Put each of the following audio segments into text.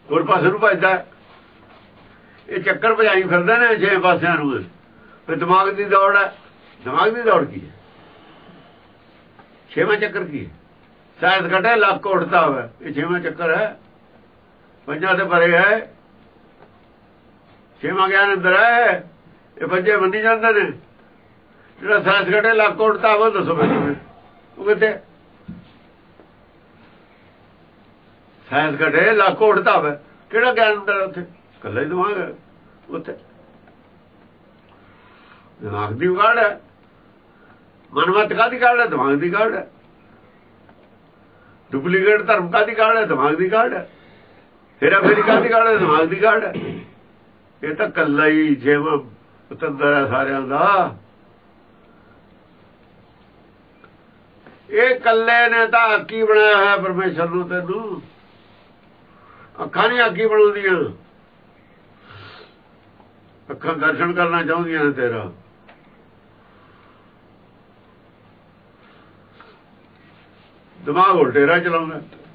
ਹੋਰ ਪਾਸੇ ਨੂੰ ਭਜਦਾ। ਇਹ ਚੱਕਰ ਭਜਾਈ ਫਿਰਦੇ ਨੇ 6 ਪਾਸਿਆਂ ਨੂੰ। ਫਿਰ ਦਿਮਾਗ ਦੀ ਦੌੜ ਹੈ। ਦਿਮਾਗ ਦੀ ਦੌੜ ਕੀ ਹੈ? 6ਵਾਂ ਚੱਕਰ ਕੀ ਹੈ? ਸਾਇੰਸ ਘਟੇ ਲੱਕ ਉੱਠਦਾ ਹੋਵੇ, ਇਹ 6ਵਾਂ ਚੱਕਰ ਹੈ। 5 ਤੇ ਪਰੇ ਹੈ। 6ਵਾਂ ਗਿਆਨ ਅੰਦਰ ਹੈ। ਇਹ 5 ਮੰਨੀ ਜਾਂਦੇ ਨੇ। ਜਿਹੜਾ ਸਾਇੰਸ ਘਟੇ ਲੱਕ ਉੱਠਦਾ ਹੋਵੇ, ਦੱਸੋ ਮੈਨੂੰ ਉਹ ਕਿੱਥੇ? ਸਾਇੰਸ ਘਟੇ ਲੱਕ ਉੱਠਦਾ ਹੋਵੇ, ਕਿਹੜਾ ਗਿਆਨ ਅੰਦਰ? ਉੱਥੇ ਇਕੱਲਾ ਹੀ ਦਿਮਾਗ ਹੈ। ਉੱਥੇ ਦਿਮਾਗ ਦੀ ਵਿਗਾੜ ਹੈ। ਮਨਮਤ ਕਾਹਦੀ ਕਾਢ ਹੈ? ਦਿਮਾਗ ਦੀ ਕਾਢ ਹੈ। ਡੁਪਲੀਕੇਟ ਧਰਮ ਕਾਹਦੀ ਕਾਢ ਹੈ? ਦਿਮਾਗ ਦੀ ਕਾਢ ਹੈ। ਹੇਰਾ ਫੇਰੀ ਕਾਹਦੀ ਕਾਢ ਹੈ? ਦਿਮਾਗ ਦੀ ਕਾਢ ਹੈ। ਇਹ ਤਾਂ ਇਕੱਲਾ ਹੀ ਜਿਵੇਂ ਪਤੰਦਰ ਹੈ ਸਾਰਿਆਂ ਦਾ। ਇਹ ਇਕੱਲੇ ਨੇ ਤਾਂ ਆਕੀ ਬਣਾਇਆ ਹੋਇਆ ਪਰਮੇਸ਼ਰ ਨੂੰ। ਤੈਨੂੰ ਅੱਖਾਂ ਨਹੀਂ ਆਕੀ ਬਣਾਉਂਦੀਆਂ। ਅੱਖਾਂ ਦਰਸ਼ਨ ਕਰਨਾ ਚਾਹੁੰਦੀਆਂ ਨੇ ਤੇਰਾ। ਦਿਮਾਗ ਉਲਟੇਰਾ ਚਲਾਉਂਦਾ।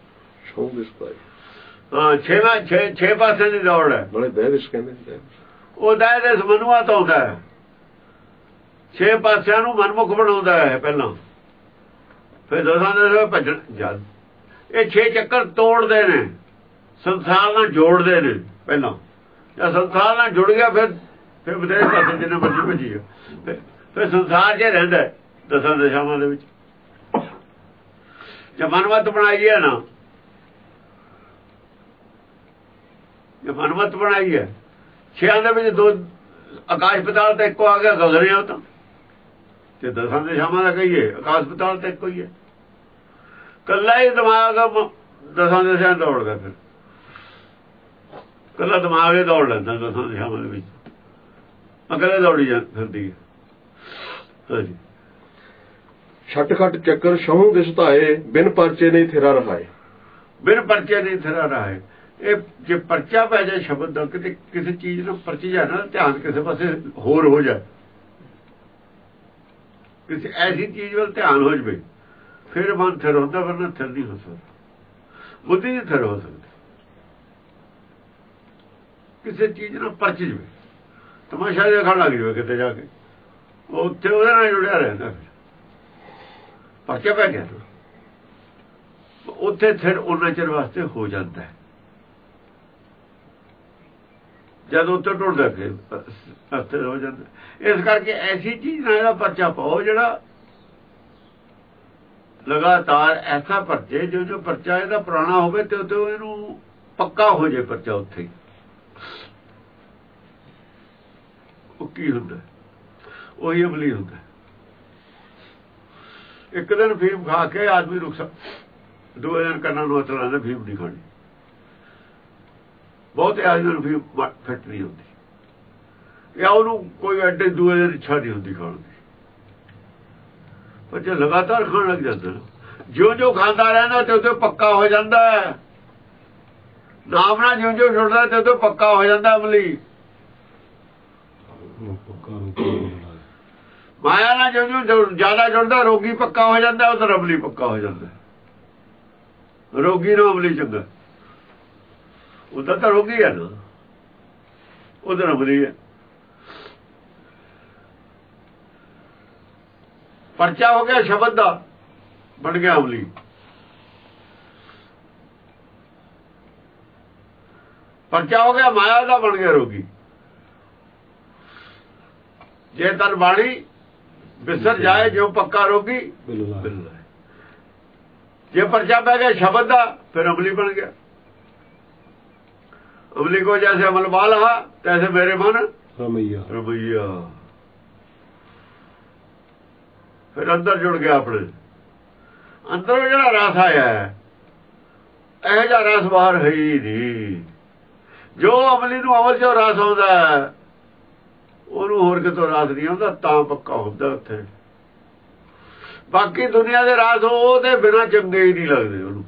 ਹਾਂ 6 ਪਾਸੇ ਦੀ ਦੌੜ ਹੈ। ਉਹ ਦਾਇਰੇ ਮਨੁਆ ਤੋਂ ਆਉਂਦਾ ਹੈ। 6 ਪਾਸਿਆਂ ਨੂੰ ਮਨਮੁਖ ਬਣਾਉਂਦਾ ਹੈ ਪਹਿਲਾਂ। ਫਿਰ ਦਸਾਂ ਦੇ ਭੱਜਣ ਜਦ ਇਹ 6 ਚੱਕਰ ਤੋੜਦੇ ਨੇ, ਸੰਸਾਰ ਨਾਲ ਜੋੜਦੇ ਨੇ ਪਹਿਲਾਂ। ਜਦ ਸੰਸਾਰ ਨਾਲ ਜੁੜ ਗਿਆ ਫਿਰ ਬਥੇਰੇ ਪਾਸੇ ਜਿੰਨੇ ਮਰਜ਼ੀ ਭੱਜੀ ਆ। ਫਿਰ ਸੰਸਾਰ 'ਚ ਰਹਿੰਦਾ ਦਸਾਂ ਦਿਸ਼ਾਵਾਂ ਦੇ ਵਿੱਚ। ਜੇ ਮਨਮਤ ਬਣਾਈ ਹੈ ਨਾ, ਜੇ ਮਨਮਤ ਬਣਾਈ ਹੈ 6 ਦੇ ਵਿੱਚ 2 ਆਕਾਸ਼ ਪਤਾਲ ਤਾਂ ਇੱਕੋ ਆ ਗਿਆ, ਗਗਨ ਉਹ ਤਾਂ। ਤੇ ਦਸਾਂ ਦਿਸ਼ਾਵਾਂ ਦਾ ਕਹੀਏ ਆਕਾਸ਼ ਪਤਾਲ ਤਾਂ ਇੱਕੋ ਹੀ ਹੈ। ਕੱਲਾ ਹੀ ਦਿਮਾਗ ਦਸਾਂ ਦਿਸ਼ਾਵਾਂ ਦੌੜਦਾ। ਫਿਰ ਕੱਲਾ ਦਿਮਾਗ ਹੀ ਦੌੜ ਲੈਂਦਾ ਦਸਾਂ ਦਿਸ਼ਾਵਾਂ ਦੇ ਵਿੱਚ। ਅਕਲੇ ਦੌੜੀ ਫਿਰਦੀ ਹੈ। ਹਾਂਜੀ। ਛੱਟ ਖੱਟ ਚੱਕਰ ਛਹੁ ਦਿਸ ਧਾਏ, ਬਿਨ ਪਰਚੇ ਨਹੀਂ ਥਿਰਾ ਰਹਾਏ। ਬਿਨ ਪਰਚੇ ਨਹੀਂ ਥਿਰਾ ਰਹਾਏ। ਇਹ ਜੇ ਪਰਚਾ ਪੈ ਜਾਏ ਸ਼ਬਦ ਦਾ, ਕਿਤੇ ਕਿਸੇ ਚੀਜ਼ ਨੂੰ ਪਰਚੀ ਜਾਏ ਨਾ, ਧਿਆਨ ਕਿਸੇ ਪਾਸੇ ਹੋਰ ਹੋ ਜਾਏ, ਕਿਸੇ ਐਸੀ ਚੀਜ਼ ਵੱਲ ਧਿਆਨ ਹੋ ਜਾਵੇ, ਫਿਰ ਮਨ ਥਿਰ ਹੁੰਦਾ। ਵਰਨਾ ਥਿਰ ਨਹੀਂ ਹੋ ਸਕਦਾ। ਬੁੱਧੀ ਨਹੀਂ ਥਿਰ ਹੋ ਸਕਦੀ। ਕਿਸੇ ਚੀਜ਼ ਨਾਲ ਪਰਚ ਜਾਵੇ, ਤਮਾਸ਼ਾ ਦੇਖਣ ਲੱਗ ਜਾਵੇ ਕਿਤੇ ਜਾ ਕੇ, ਉੱਥੇ ਉਹਦੇ ਨਾਲ ਜੁੜਿਆ ਰਹਿੰਦਾ। ਫਿਰ ਪਰਚਾ ਪੈ ਗਿਆ ਉੱਥੇ ਥਿਰ ਉਹਨਾਂ ਚਿਰ ਵਾਸਤੇ ਹੋ ਜਾਂਦਾ ਹੈ। ਜਦ ਉੱਥੇ ਟੁੱਟਦਾ ਫਿਰ ਅਸਥਿਰ ਹੋ ਜਾਂਦਾ। ਇਸ ਕਰਕੇ ਐਸੀ ਚੀਜ਼ ਨਾਲ ਇਹਦਾ ਪਰਚਾ ਪਾਓ ਜਿਹੜਾ ਲਗਾਤਾਰ ਐਸਾ ਪਰਚੇ, ਜੋ ਪਰਚਾ ਇਹਦਾ ਪੁਰਾਣਾ ਹੋਵੇ ਤੇ ਇਹਨੂੰ ਪੱਕਾ ਹੋ ਜਾਏ ਪਰਚਾ ਉੱਥੇ ਹੀ। ਉਹ ਕੀ ਹੁੰਦਾ? ਉਹੀ ਅਮਲੀ ਹੁੰਦਾ। ਇੱਕ ਦਿਨ ਫੀਮ ਖਾ ਕੇ ਆਦਮੀ ਰੁਕ ਸਕਦਾ, 2 ਦਿਨ ਕੰਨਾਂ ਨੂੰ ਹੱਥ ਲਾਉਂਦਾ ਫੀਮ ਨਹੀਂ ਖਾਣੀ। ਬਹੁਤ ਆਦਮੀ ਨੂੰ ਫੀਮ ਫਿੱਟ ਨਹੀਂ ਹੁੰਦੀ, ਜਾਂ ਉਹਨੂੰ ਕੋਈ ਐਡੇ 2 ਦਿਨ ਇੱਛਾ ਨਹੀਂ ਹੁੰਦੀ ਖਾਣ ਦੀ। ਪਰ ਜੇ ਲਗਾਤਾਰ ਖਾਣ ਲੱਗ ਜਾਂਦਾ, ਜਿਉਂ ਖਾਂਦਾ ਰਹਿੰਦਾ ਤੇ ਉਹ ਪੱਕਾ ਹੋ ਜਾਂਦਾ ਹੈ। ਨਾਮ ਨਾਲ ਜਿਉਂ ਛੁੱਟਦਾ ਤੇ ਉਹ ਪੱਕਾ ਹੋ ਜਾਂਦਾ ਅਮਲੀ। ਮਾਇਆ ਨਾਲ ਜਿਉਂ ਜ਼ਿਆਦਾ ਜੁੜਦਾ ਰੋਗੀ ਪੱਕਾ ਹੋ ਜਾਂਦਾ, ਉਧਰ ਅਮਲੀ ਪੱਕਾ ਹੋ ਜਾਂਦਾ। ਰੋਗੀ ਨੂੰ ਅਮਲੀ ਚੰਗਾ, ਉਧਰ ਤਾਂ ਰੋਗੀ ਹੈ ਨਾ, ਉਧਰ ਅਮਲੀ ਹੈ। ਪਰਚਾ ਹੋ ਗਿਆ ਸ਼ਬਦ ਦਾ, ਬਣ ਗਿਆ ਅਮਲੀ। ਪਰਚਾ ਹੋ ਗਿਆ ਮਾਇਆ ਦਾ, ਬਣ ਗਿਆ ਰੋਗੀ। ਜੇ ਤਨ ਬਾਣੀ ਬਿਸਰ ਜਾਏ ਜੋ ਪੱਕਾ ਰੋਗੀ, ਜੇ ਪਰਚਾ ਪੈ ਗਿਆ ਸ਼ਬਦ ਦਾ, ਫਿਰ ਅਮਲੀ ਬਣ ਗਿਆ। ਅਮਲੀ ਕੋ ਜੈਸੇ ਅਮਲ ਵਾਲਾ ਤੈਸੇ ਮੇਰੇ ਮਨ ਰਮਈਆ। ਫਿਰ ਅੰਦਰ ਜੁੜ ਗਿਆ ਆਪਣੇ ਅੰਦਰੋਂ। ਜਿਹੜਾ ਰਸ ਆਇਆ ਇਹੋ ਜਿਹਾ ਰਸ ਬਾਹਰ ਹੈ ਹੀ ਨਹੀਂ। ਜੋ ਅਮਲੀ ਨੂੰ ਅਮਲ ਚੋਂ ਰਸ ਆਉਂਦਾ, ਉਹਨੂੰ ਹੋਰ ਕਿਤੋਂ ਰਸ ਨਹੀਂ ਆਉਂਦਾ, ਤਾਂ ਪੱਕਾ ਹੁੰਦਾ ਉੱਥੇ। ਬਾਕੀ ਦੁਨੀਆ ਦੇ ਰਸ ਉਹਦੇ ਬਿਨਾਂ ਚੰਗੇ ਹੀ ਨਹੀਂ ਲੱਗਦੇ ਉਹਨੂੰ।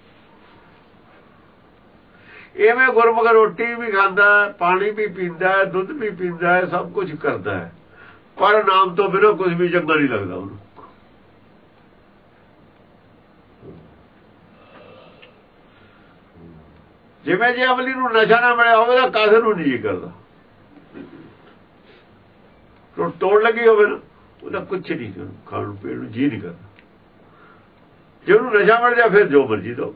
ਇਵੇਂ ਗੁਰਮੁਖ ਰੋਟੀ ਵੀ ਖਾਂਦਾ, ਪਾਣੀ ਵੀ ਪੀਂਦਾ, ਦੁੱਧ ਵੀ ਪੀਂਦਾ, ਸਭ ਕੁਝ ਕਰਦਾ ਹੈ, ਪਰ ਨਾਮ ਤੋਂ ਬਿਨਾਂ ਕੁਝ ਵੀ ਚੰਗਾ ਨਹੀਂ ਲੱਗਦਾ ਉਹਨੂੰ। ਜਿਵੇਂ ਜੇ ਅਮਲੀ ਨੂੰ ਨਸ਼ਾ ਨਾ ਮਿਲਿਆ ਹੋਵੇ ਤਾਂ ਕਾਸੇ ਨੂੰ ਨਹੀਂ ਕਰਦਾ। ਤੋੜ ਲੱਗੀ ਹੋਵੇ ਨਾ ਉਹਦਾ ਕੁਛ ਨਹੀਂ ਖਾਣ ਨੂੰ ਪੀਣ ਨੂੰ ਜੀ ਨਹੀਂ ਕਰਦਾ। ਜੇ ਉਹਨੂੰ ਨਸ਼ਾ ਮਿਲ ਜਾ ਫਿਰ ਜੋ ਮਰਜੀ ਦੋ।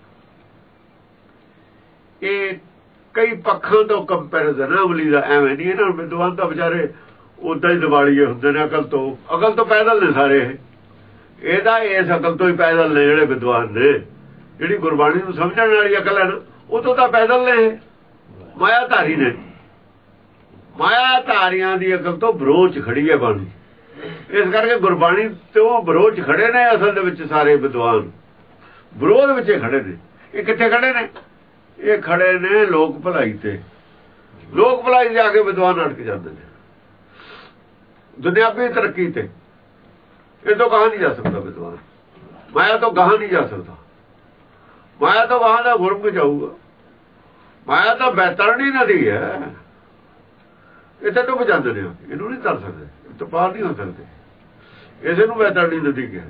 ਇਹ ਕਈ ਪੱਖਾਂ ਤੋਂ ਕੰਪੈਰੀਜ਼ਨ ਅਮਲੀ ਦਾ ਐਵੇਂ ਨਹੀਂ। ਇਹਨਾਂ ਨੂੰ ਵਿਦਵਾਨ ਤਾਂ ਵਿਚਾਰੇ ਉਦਾਂ ਹੀ ਦਿਵਾਲੀਏ ਹੁੰਦੇ ਨੇ ਅਕਲ ਤੋਂ ਪੈਦਲ ਨੇ ਸਾਰੇ। ਇਹਦਾ ਇਸ ਅਕਲ ਤੋਂ ਹੀ ਪੈਦਲ ਨੇ ਜਿਹੜੇ ਵਿਦਵਾਨ ਨੇ। ਜਿਹੜੀ ਗੁਰਬਾਣੀ ਨੂੰ ਸਮਝਣ ਵਾਲੀ ਅਕਲ ਹੈ ਨਾ ਉਹ ਤੋਂ ਤਾਂ ਪੈਦਲ ਨੇ, ਮਾਇਆ ਧਾਰੀ ਨੇ। ਮਾਇਆ ਧਾਰੀਆਂ ਦੀ ਅਕਲ ਤੋਂ ਵਿਰੋਧ ਖੜੀ ਹੈ ਬਾਣੀ। ਇਸ ਕਰਕੇ ਗੁਰਬਾਣੀ ਤੋਂ ਵਿਰੋਧ ਖੜੇ ਨੇ ਅਸਲ ਦੇ ਵਿੱਚ ਸਾਰੇ ਵਿਦਵਾਨ ਵਿਰੋਧ ਵਿੱਚ ਖੜੇ ਨੇ। ਇਹ ਕਿੱਥੇ ਖੜੇ ਨੇ? ਇਹ ਖੜੇ ਨੇ ਲੋਕ ਭਲਾਈ ਤੇ। ਲੋਕ ਭਲਾਈ ਦੇ ਆ ਕੇ ਵਿਦਵਾਨ ਅਟਕ ਜਾਂਦੇ ਨੇ। ਦੁਨਿਆਵੀ ਤਰੱਕੀ ਤੇ ਇਹ ਤੋਂ ਗਾਹਾਂ ਨਹੀਂ ਜਾ ਸਕਦਾ ਵਿਦਵਾਨ। ਮਾਇਆ ਤੋਂ ਗਾਹਾਂ ਨਹੀਂ ਜਾ ਸਕਦਾ। ਮਾਇਆ ਤੋਂ ਗਾਹਾਂ ਦਾ ਗੁਰਮੁਖ ਜਾਊਗਾ। ਮਾਇਆ ਤਾਂ ਬੈਤਰਣੀ ਨਦੀ ਹੈ। ਇੱਥੇ ਡੁੱਬ ਜਾਂਦੇ ਨੇ। ਇਹਨੂੰ ਨਹੀਂ ਤਰ ਸਕਦੇ, ਇਹ ਤੋਂ ਪਾਰ ਨਹੀਂ ਹੋ ਸਕਦੇ। ਇਸੇ ਨੂੰ ਬੈਤਰਣੀ ਨਦੀ ਕਿਹਾ।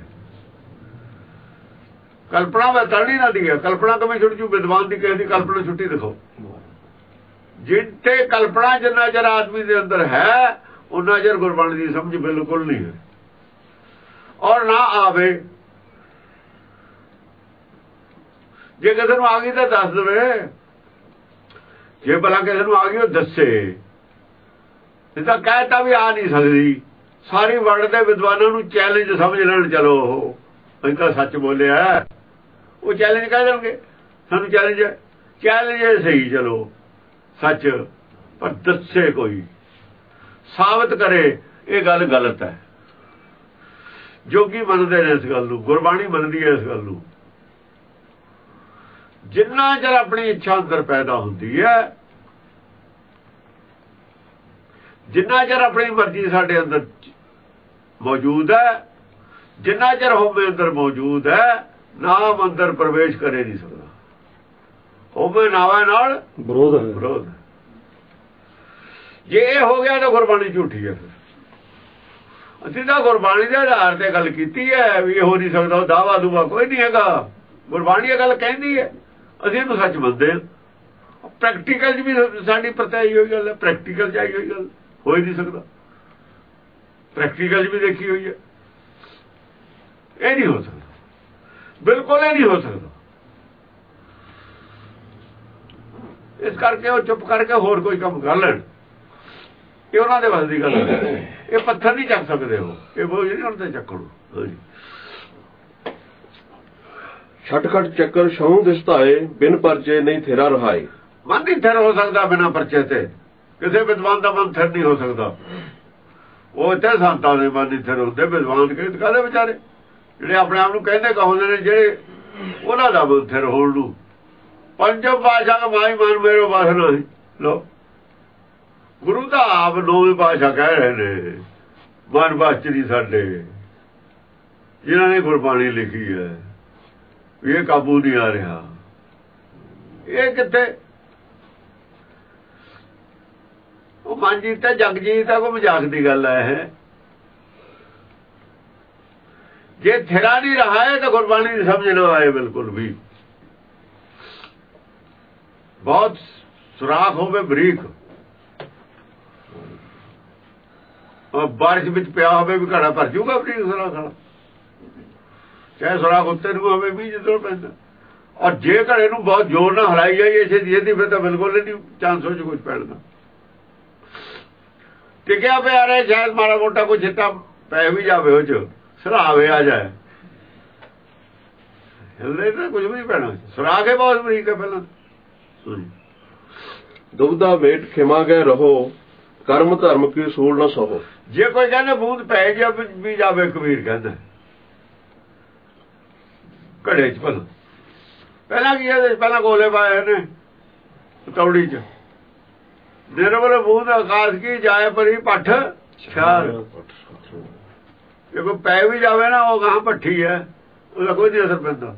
ਕਲਪਨਾ ਬੈਤਰਣੀ ਨਦੀ ਹੈ। ਕਲਪਨਾ ਕਿਵੇਂ ਛੁੱਟ ਜੂ? ਵਿਦਵਾਨ ਦੀ ਕਿਸੇ ਦੀ ਕਲਪਨਾ ਛੁੱਟੀ ਦਿਖਾਓ। ਜਿੱਥੇ ਕਲਪਨਾ ਜਿੰਨਾ ਚਿਰ ਆਦਮੀ ਦੇ ਅੰਦਰ ਹੈ ਉਹਨਾਂ ਚਿਰ ਗੁਰਬਾਣੀ ਦੀ ਸਮਝ ਬਿਲਕੁਲ ਨਹੀਂ ਹੈ। ਔਰ ਨਾ ਆਵੇ। ਜੇ ਕਿਸੇ ਨੂੰ ਆ ਗਈ ਤਾਂ ਦੱਸ ਦੇਵੇ। ਜੇ ਭਲਾ ਕਿਸੇ ਨੂੰ ਆ ਗਈ ਉਹ ਦੱਸੇ। ਇਹ ਤਾਂ ਕਹਿਤਾ ਵੀ ਆ ਨਹੀਂ ਸਕਦੀ। ਸਾਰੀ ਵਰਲਡ ਦੇ ਵਿਦਵਾਨਾਂ ਨੂੰ ਚੈਲੰਜ ਸਮਝ ਲੈਣ। ਚਲੋ ਅਸੀਂ ਤਾਂ ਸੱਚ ਬੋਲਿਆ। ਉਹ ਚੈਲੰਜ ਕਹਿ ਦੇਣਗੇ ਸਾਨੂੰ ਚੈਲੰਜ ਹੈ। ਚੈਲੰਜ ਸਹੀ ਚਲੋ ਸੱਚ, ਪਰ ਦੱਸੇ ਕੋਈ ਸਾਬਤ ਕਰੇ ਇਹ ਗੱਲ ਗਲਤ ਹੈ। ਜੋਗੀ ਮੰਨਦੇ ਨੇ ਇਸ ਗੱਲ ਨੂੰ, ਗੁਰਬਾਣੀ ਮੰਨਦੀ ਹੈ ਇਸ ਗੱਲ ਨੂੰ। ਜਿੰਨਾ ਚਿਰ ਆਪਣੀ ਇੱਛਾ ਅੰਦਰ ਪੈਦਾ ਹੁੰਦੀ ਹੈ, ਜਿੰਨਾ ਚਿਰ ਆਪਣੀ ਮਰਜ਼ੀ ਸਾਡੇ ਅੰਦਰ ਮੌਜੂਦ ਹੈ, ਜਿੰਨਾ ਚਿਰ ਹੋਵੇ ਅੰਦਰ ਮੌਜੂਦ ਹੈ, ਨਾਮ ਅੰਦਰ ਪ੍ਰਵੇਸ਼ ਕਰੇ ਨਹੀਂ ਸਕਦਾ। ਹੋਵੇ ਨਾਵਾਂ ਨਾਲ ਵਿਰੋਧ। ਜੇ ਇਹ ਹੋ ਗਿਆ ਤਾਂ ਗੁਰਬਾਣੀ ਝੂਠੀ ਹੈ। ਫਿਰ ਅਸੀਂ ਤਾਂ ਗੁਰਬਾਣੀ ਦੇ ਆਧਾਰ ਤੇ ਗੱਲ ਕੀਤੀ ਹੈ ਵੀ ਇਹ ਹੋ ਨਹੀਂ ਸਕਦਾ। ਉਹ ਦਾਵਾ ਦੂਵਾ ਕੋਈ ਨਹੀਂ ਹੈਗਾ। ਗੁਰਬਾਣੀ ਇਹ ਗੱਲ ਕਹਿੰਦੀ ਹੈ, ਅਸੀਂ ਇਹਨੂੰ ਸੱਚ ਮੰਨਦੇ ਹਾਂ। ਪ੍ਰੈਕਟੀਕਲ 'ਚ ਵੀ ਸਾਡੀ ਪਰਤਾਈ ਹੋਈ ਗੱਲ ਹੈ। ਪ੍ਰੈਕਟੀਕਲ 'ਚ ਆਈ ਹੋਈ ਗੱਲ ਹੋ ਹੀ ਨਹੀਂ ਸਕਦਾ। ਪ੍ਰੈਕਟੀਕਲ 'ਚ ਵੀ ਦੇਖੀ ਹੋਈ ਹੈ। ਇਹ ਨਹੀਂ ਹੋ ਸਕਦਾ, ਬਿਲਕੁਲ ਇਹ ਨਹੀਂ ਹੋ ਸਕਦਾ। ਇਸ ਕਰਕੇ ਉਹ ਚੁੱਪ ਕਰਕੇ ਹੋਰ ਕੋਈ ਕੰਮ ਕਰ ਲੈਣ। ਇਹ ਉਹਨਾਂ ਦੇ ਵੱਸ ਦੀ ਗੱਲ ਹੈ। ਇਹ ਪੱਥਰ ਨਹੀਂ ਚੱਕ ਸਕਦੇ। ਇਹ ਬੋਝ ਨਹੀਂ ਉਹਨਾਂ ਤੇ ਚੱਕਣ। ਛਟਖਟ ਚੱਕਰ ਛਉ ਦਿਸਤਾਏ ਬਿਨ ਪਰਚੇ ਨਹੀਂ ਥੇਰਾ ਰਹਾਏ। ਮਨ ਨਹੀਂ ਥਿਰ ਹੋ ਸਕਦਾ ਬਿਨਾਂ ਪਰਚੇ ਤੇ। ਕਿਸੇ ਵਿਦਵਾਨ ਦਾ ਮਨ ਥਿਰ ਨਹੀਂ ਹੋ ਸਕਦਾ। ਉਹ ਇੱਥੇ ਸੰਤਾਂ ਦੇ ਮਨ ਨਹੀਂ ਥਿਰ ਹੁੰਦੇ। ਵਿਦਵਾਨ ਕਾਹਦੇ ਵਿਚਾਰੇ ਜਿਹੜੇ ਆਪਣੇ ਆਪ ਨੂੰ ਕਹਿੰਦੇ ਕਹਾਉਂਦੇ ਨੇ, ਜਿਹੜੇ ਉਹਨਾਂ ਦਾ ਮਨ ਥਿਰ ਹੋਣ ਨੂੰ। ਪੰਜਮ ਪਾਤਸ਼ਾਹ ਮਾਈ ਮਨ ਮੇਰੋ ਬਸ ਨਹੀਂ। ਲੋ ਗੁਰੂ ਤਾਂ ਆਪ ਨੌਵੇਂ ਪਾਤਸ਼ਾਹ ਕਹਿ ਰਹੇ ਨੇ ਮਨ ਬਸ ਨਹੀਂ ਸਾਡੇ, ਜਿਨ੍ਹਾਂ ਨੇ ਗੁਰਬਾਣੀ ਲਿਖੀ ਹੈ। ਇਹ ਕਾਬੂ ਨਹੀਂ ਆ ਰਿਹਾ। ਇਹ ਕਿੱਥੇ? ਉਹ ਮਨ ਜੀਤਾ ਜਗ ਜੀਤਾ ਕੋਈ ਮਜ਼ਾਕ ਦੀ ਗੱਲ ਹੈ। ਜੇ ਥਿਰਾ ਨਹੀਂ ਰਹਾ ਹੈ ਤਾਂ ਗੁਰਬਾਣੀ ਦੀ ਸਮਝ ਨਾ ਆਏ ਬਿਲਕੁਲ ਵੀ। ਬਹੁਤ ਸੁਰਾਖ ਹੋਵੇ ਬਰੀਕ, ਬਾਰਿਸ਼ ਵਿੱਚ ਪਿਆ ਹੋਵੇ ਵੀ ਘੜਾ ਭਰ ਜੂਗਾ ਬਰੀਕ ਸੁਰਾਖ ਨਾਲ। ਚਾਹੇ ਸੁਰਾਖ ਉੱਤੇ ਨੂੰ ਹੋਵੇ ਵੀ ਜਦੋਂ ਪੈਂਦਾ। ਔਰ ਜੇ ਘੜੇ ਨੂੰ ਬਹੁਤ ਜ਼ੋਰ ਨਾਲ ਹਲਾਈ ਜਾਈਏ ਛੇਤੀ ਫਿਰ ਤਾਂ ਬਿਲਕੁਲ ਨਹੀਂ ਚਾਂਸ ਹੋ ਚ ਕੁਝ ਪੈਣ ਦਾ। ਟਿਕਿਆ ਪਿਆ ਰਹੇ, ਸ਼ਾਇਦ ਮਾੜਾ ਮੋਟਾ ਕੋਈ ਛਿੱਟਾ ਪੈ ਵੀ ਜਾਵੇ ਉਹ ਚ, ਸਰਾਵੇ ਆ ਜਾਏ, ਹਿੱਲੇ ਤਾਂ ਕੁਝ ਵੀ ਨਹੀਂ ਪੈਣਾ। ਸੁਰਾਖ ਹੈ ਬਹੁਤ ਬਰੀਕ ਹੈ। ਪਹਿਲਾਂ ਦੁਬਦਾ ਵੇਟ ਖਿਮਾ ਗਏ ਰਹੋ, ਕਰਮ ਧਰਮ ਕੀ ਸੂਲ ਨਾ ਸਹੋ। ਜੇ ਕੋਈ ਕਹਿੰਦਾ ਬੂੰਦ ਪੈ ਜਾ ਵੀ ਜਾਵੇ, ਕਬੀਰ ਕਹਿੰਦਾ ਘੜੇ ਚ ਪਹਿਲਾਂ ਕੀ ਹੈ? ਪਹਿਲਾਂ ਗੋਲੇ ਪਾਏ ਨੇ ਤੌੜੀ ਚ। ਨਿਰਮਲ ਬੂੰਦ ਆਕਾਸ਼ ਕੀ ਜਾਏ ਪਰੀ ਪੱਠ ਛਾਰ। ਜੇ ਕੋਈ ਪੈ ਵੀ ਜਾਵੇ ਨਾ ਉਹ ਗਾਂ ਭੱਠੀ ਹੈ, ਉਹਦਾ ਕੋਈ ਨਹੀਂ ਅਸਰ ਪੈਂਦਾ।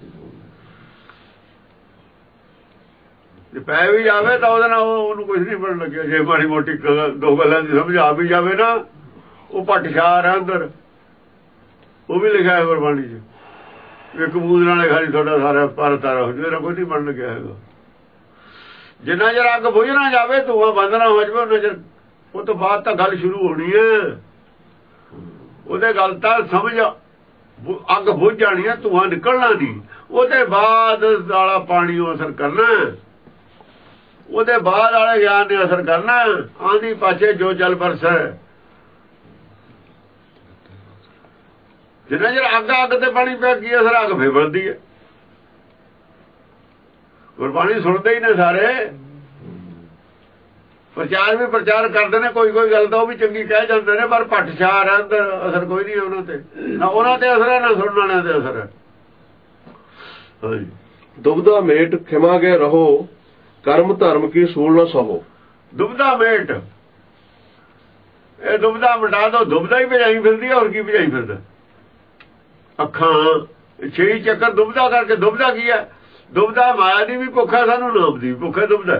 ਜੇ ਪੈ ਵੀ ਜਾਵੇ ਤਾਂ ਉਹਦੇ ਨਾਲ ਉਹਨੂੰ ਕੁਝ ਨਹੀਂ ਪੜਨ ਲੱਗਿਆ। ਜੇ ਮਾੜੀ ਮੋਟੀ ਦੋ ਗੱਲਾਂ ਦੀ ਸਮਝ ਆ ਵੀ ਜਾਵੇ ਨਾ, ਉਹ ਭੱਠਸ਼ਾਰ ਹੈ ਅੰਦਰ। ਉਹ ਵੀ ਲਿਖਿਆ ਹੈ ਗੁਰਬਾਣੀ ਚ। ਇੱਕ ਬੂੰਦ ਨਾਲ ਖਾਲੀ ਤੁਹਾਡਾ ਸਾਰਾ ਭਾਰਤ ਤਾਰਾ ਹੋ ਜਾਵੇ, ਕੋਈ ਨਹੀਂ ਬਣਨ ਲੱਗਿਆ ਹੈਗਾ। ਜਿੰਨਾ ਚਿਰ ਅੱਗ ਬੁਝ ਨਾ ਜਾਵੇ, ਧੂਆਂ ਬੰਦ ਨਾ ਹੋ ਜਾਵੇ, ਉਹਨਾਂ ਚਿਰ ਉਹ ਤੋਂ ਬਾਅਦ ਤਾਂ ਗੱਲ ਸ਼ੁਰੂ ਹੋਣੀ ਹੈ। ਉਹਦੇ ਗੱਲ ਤਾਂ ਸਮਝ, ਅੱਗ ਬੁਝ ਜਾਣੀ ਹੈ, ਧੂਆਂ ਨਿਕਲਣਾ ਨਹੀਂ। ਉਹਦੇ ਬਾਅਦ ਵਾਲਾ ਪਾਣੀ ਉਹ ਅਸਰ ਕਰਨਾ, ਉਹਦੇ ਬਾਅਦ ਵਾਲੇ ਗਿਆਨ ਨੇ ਅਸਰ ਕਰਨਾ। ਆਂਦੀ ਪਾਛੇ ਜੋ ਚੱਲ ਬਰਸੈ, ਜਿੰਨਾ ਚਿਰ ਅੱਗ ਤੇ ਪਾਣੀ ਪਿਆ, ਕੀ ਅਸਰ? ਅੱਗ ਫੇਰ ਬਣਦੀ ਹੈ। ਗੁਰਬਾਣੀ ਸੁਣਦੇ ਹੀ ਨੇ ਸਾਰੇ, ਪ੍ਰਚਾਰ ਵੀ ਪ੍ਰਚਾਰ ਕਰਦੇ ਨੇ, ਕੋਈ ਕੋਈ ਗੱਲ ਤਾਂ ਉਹ ਵੀ ਚੰਗੀ ਕਹਿ ਜਾਂਦੇ ਨੇ, ਪਰ ਭੱਟਸ਼ਾਰ ਹੈ ਅੰਦਰ, ਅਸਰ ਕੋਈ ਨਹੀਂ ਉਹਨਾਂ ਤੇ। ਨਾ ਉਹਨਾਂ ਤੇ ਅਸਰ ਹੈ, ਨਾ ਸੁਣਨ ਵਾਲਿਆਂ ਤੇ ਅਸਰ ਹੈ। ਹਾਂਜੀ, ਦੁਬਦਾ ਮੇਟ ਖਿਮਾ ਕੇ ਰਹੋ, ਕਰਮ ਧਰਮ ਕੀ ਸੂਲ ਨਾ ਸਹੋ। ਦੁਬਦਾ ਮੇਟ, ਇਹ ਦੁਬਦਾ ਮਿਟਾ ਦੋ। ਦੁਬਦਾ ਹੀ ਭਜਾਈ ਫਿਰਦੀ ਹੈ, ਹੋਰ ਕੀ ਭਜਾਈ ਫਿਰਦਾ? ਅੱਖਾਂ 6 ਚੱਕਰ ਦੁਬਦਾ ਕਰਕੇ। ਦੁਬਦਾ ਕੀ ਹੈ? ਦੁਬਦਾ ਮਾਇਆ ਦੀ ਵੀ ਭੁੱਖ ਹੈ, ਸਾਨੂੰ ਨਾਮ ਦੀ ਭੁੱਖ। ਦੁਬਦਾ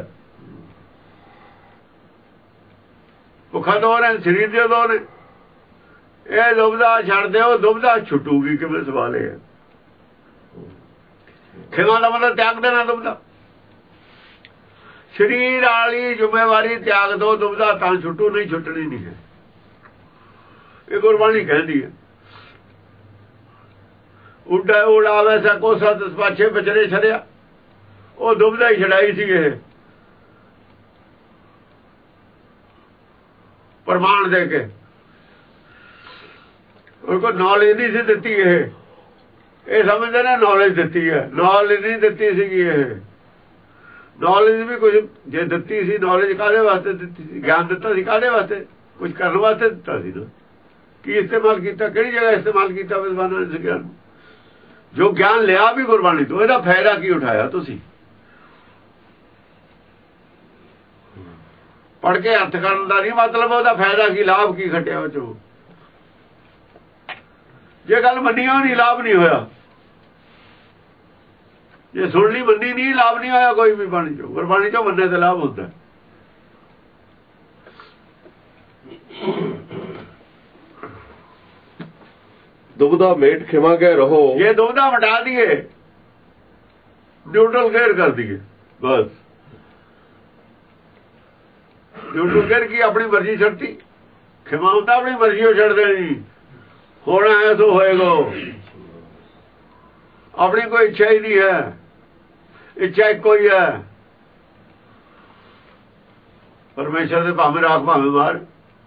ਭੁੱਖਾਂ ਦੋ ਨੇ, ਸਰੀਰ ਦੇ ਦੋ ਨੇ। ਇਹ ਦੁਬਦਾ ਛੱਡ ਦਿਓ, ਦੁਬਦਾ ਛੁੱਟੂਗੀ ਕਿਵੇਂ? ਸਵਾਲ ਇਹ ਹੈ। ਖਿਮਾ ਦਾ ਮਤਲਬ ਤਿਆਗ ਦੇਣਾ। ਦੁਬਦਾ ਸਰੀਰ ਵਾਲੀ ਜ਼ਿੰਮੇਵਾਰੀ ਤਿਆਗ ਦੋ, ਦੁਬਦਾ ਤਾਂ ਛੁੱਟੂ, ਨਹੀਂ ਛੁੱਟਣੀ ਨਹੀਂ ਹੈ। ਇਹ ਗੁਰਬਾਣੀ ਕਹਿੰਦੀ ਹੈ। ਉੱਡਾ ਉਡਾਵੇ ਸਕੋ ਸਤ ਪਾਛੇ ਬਚਰੇ ਛੜਿਆ, ਉਹ ਦੁਬਦਾ ਹੀ ਛੜਾਈ ਸੀ। ਇਹ ਪ੍ਰਮਾਣ ਦੇ ਕੇ ਉਹ ਕੋਈ ਨੌਲੇਜ ਨਹੀਂ ਸੀ ਦਿੱਤੀ। ਇਹ ਸਮਝਦੇ ਨੇ ਨੌਲੇਜ ਦਿੱਤੀ ਹੈ, ਨੌਲੇਜ ਨਹੀਂ ਦਿੱਤੀ ਸੀਗੀ। ਇਹ ਨੌਲੇਜ ਵੀ ਕੁਝ ਜੇ ਦਿੱਤੀ ਸੀ, ਨੌਲੇਜ ਕਾਹਦੇ ਵਾਸਤੇ ਦਿੱਤੀ ਸੀ? ਗਿਆਨ ਦਿੱਤਾ ਸੀ ਕਾਹਦੇ ਵਾਸਤੇ? ਕੁਝ ਕਰਨ ਵਾਸਤੇ ਦਿੱਤਾ ਸੀ ਨਾ। ਕੀ ਇਸਤੇਮਾਲ ਕੀਤਾ? ਕਿਹੜੀ ਜਗ੍ਹਾ ਇਸਤੇਮਾਲ ਕੀਤਾ ਵਿਦਵਾਨਾਂ ਨੇ ਗਿਆਨ? ਜੋ ਗਿਆਨ ਲਿਆ ਵੀ ਗੁਰਬਾਣੀ ਤੋਂ, ਇਹਦਾ ਫਾਇਦਾ ਕੀ ਉਠਾਇਆ ਤੁਸੀਂ? ਪੜ੍ਹ ਕੇ ਅਰਥ ਕਰਨ ਦਾ ਨਹੀਂ ਮਤਲਬ, ਉਹਦਾ ਫਾਇਦਾ ਕੀ, ਲਾਭ ਕੀ ਖੱਟਿਆ ਉਹ ਚੋਂ? ਜੇ ਗੱਲ ਮੰਨੀ ਨਹੀਂ, ਲਾਭ ਨਹੀਂ ਹੋਇਆ। ਜੇ ਸੁਣ ਲਈ, ਮੰਨੀ ਨਹੀਂ, ਲਾਭ ਨਹੀਂ ਹੋਇਆ ਕੋਈ ਵੀ ਬਾਣੀ ਚੋਂ। ਗੁਰਬਾਣੀ ਚੋਂ ਮੰਨੇ ਤੇ ਲਾਭ ਹੁੰਦਾ। ਦੁਬਦਾ ਮੇਟ ਖਿਮਾ ਕੇ ਰਹੋ, ਜੇ ਦੁਬਦਾ ਮਿਟਾ ਦੀਏ, ਨਿਊਟਰਲ ਗੇਅਰ ਕਰ ਦੀਏ, ਬਸ। ਨਿਊਟਰਲ ਗੇਅਰ ਕੀ? ਆਪਣੀ ਮਰਜ਼ੀ ਛੱਡਤੀ। ਖਿਮਾ ਹੁੰਦਾ ਆਪਣੀ ਮਰਜ਼ੀ ਉਹ ਛੱਡ ਦੇਣੀ। ਹੋਣਾ ਹੈ ਸੋ ਹੋਏਗਾ, ਆਪਣੀ ਕੋਈ ਇੱਛਾ ਹੀ ਨਹੀਂ ਹੈ। ਇੱਛਾ ਇੱਕੋ ਹੀ ਹੈ, ਪਰਮੇਸ਼ਰ ਦੇ। ਭਾਵੇਂ ਰਾਖ ਭਾਵੇਂ ਮਾਰ,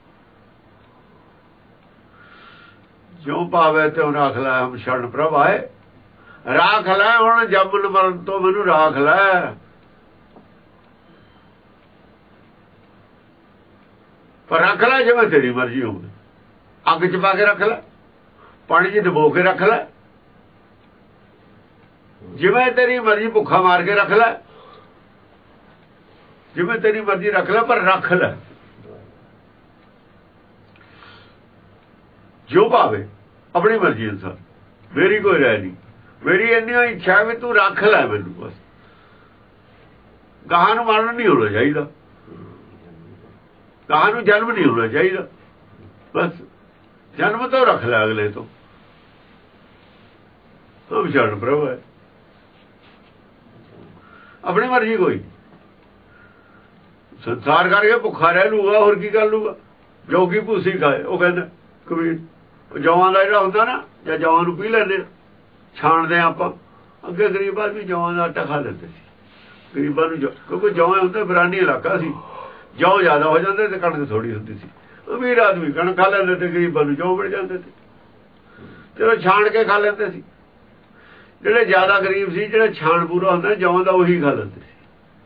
ਜੋ ਭਾਵੇ ਤੇ ਰਾਖ ਲੈ। ਹਮ ਸ਼ਰਨ ਪ੍ਰਭ ਆਏ, ਰਾਖ ਲੈ ਹੁਣ ਜੰਮਨ ਮਰਨ ਤੋਂ ਮੈਨੂੰ ਰਾਖ ਲੈ। ਪਰ ਰੱਖ ਲੈ ਜਿਵੇਂ ਤੇਰੀ ਮਰਜ਼ੀ ਹੋਵੇ। ਅੱਗ ਚ ਪਾ ਕੇ ਰੱਖ ਲੈ, ਪਾਣੀ ਚ ਡੁਬੋ ਕੇ ਰੱਖ ਲੈ, ਜਿਵੇਂ ਤੇਰੀ ਮਰਜ਼ੀ। ਭੁੱਖਾ ਮਾਰ ਕੇ ਰੱਖ ਲੈ, ਜਿਵੇਂ ਤੇਰੀ ਮਰਜ਼ੀ ਰੱਖ ਲੈ, ਪਰ ਰੱਖ ਲੈ ਜੋ ਭਾਵੇ, ਆਪਣੀ ਮਰਜ਼ੀ ਅਨੁਸਾਰ। ਮੇਰੀ ਕੋਈ ਰਾਏ ਨਹੀਂ, ਮੇਰੀ ਇੰਨੀ ਇੱਛਾ ਵੀ ਤੂੰ ਰੱਖ ਲੈ ਮੈਨੂੰ। ਬਸ ਗਾਹਾਂ ਨੂੰ ਮਰਨ ਨਹੀਂ ਹੋਣਾ ਚਾਹੀਦਾ, ਗਾਹਾਂ ਨੂੰ ਜਨਮ ਨਹੀਂ ਹੋਣਾ ਚਾਹੀਦਾ। ਬਸ ਜਨਮ ਤੋਂ ਰੱਖ ਲੈ, ਅਗਲੇ ਤੋਂ। ਉਹ ਵਿਚਾਰਨ ਪ੍ਰਭ ਹੈ, ਆਪਣੀ ਮਰਜ਼ੀ। ਕੋਈ ਸੰਸਾਰ ਕਰਕੇ ਭੁੱਖਾ ਰਹਿ ਲੂਗਾ, ਹੋਰ ਕੀ ਕਰ ਲੂਗਾ? ਜੋ ਕੀ ਭੂਸੀ ਖਾਏ, ਉਹ ਕਹਿੰਦਾ ਕਬੀਰ। ਜੌਆਂ ਦਾ ਜਿਹੜਾ ਹੁੰਦਾ ਨਾ, ਜਾਂ ਜੌਆਂ ਨੂੰ ਪੀ ਲੈਂਦੇ, ਛਾਣਦੇ ਆਪਾਂ। ਅੱਗੇ ਗਰੀਬ ਆਦਮੀ ਜੌਆਂ ਦਾ ਆਟਾ ਖਾ ਲੈਂਦੇ ਸੀ। ਗਰੀਬਾਂ ਨੂੰ ਕਿਉਂਕਿ ਜੌਆਂ ਹੁੰਦਾ ਬਿਰਾਨੀ ਇਲਾਕਾ ਸੀ, ਜੌਂ ਜ਼ਿਆਦਾ ਹੋ ਜਾਂਦੇ ਤੇ ਕਣਕ ਥੋੜੀ ਹੁੰਦੀ ਸੀ। ਅਮੀਰ ਆਦਮੀ ਕਣਕ ਖਾ ਲੈਂਦੇ ਤੇ ਗਰੀਬਾਂ ਨੂੰ ਜੌਂ ਮਿਲ ਜਾਂਦੇ ਤੇ ਚਲੋ ਛਾਣ ਕੇ ਖਾ ਲੈਂਦੇ ਸੀ। ਜਿਹੜੇ ਜ਼ਿਆਦਾ ਗਰੀਬ ਸੀ, ਜਿਹੜਾ ਛਾਣ ਪੂਰਾ ਹੁੰਦਾ ਜੌਂ ਦਾ, ਉਹੀ ਖਾ ਲੈਂਦੇ ਸੀ।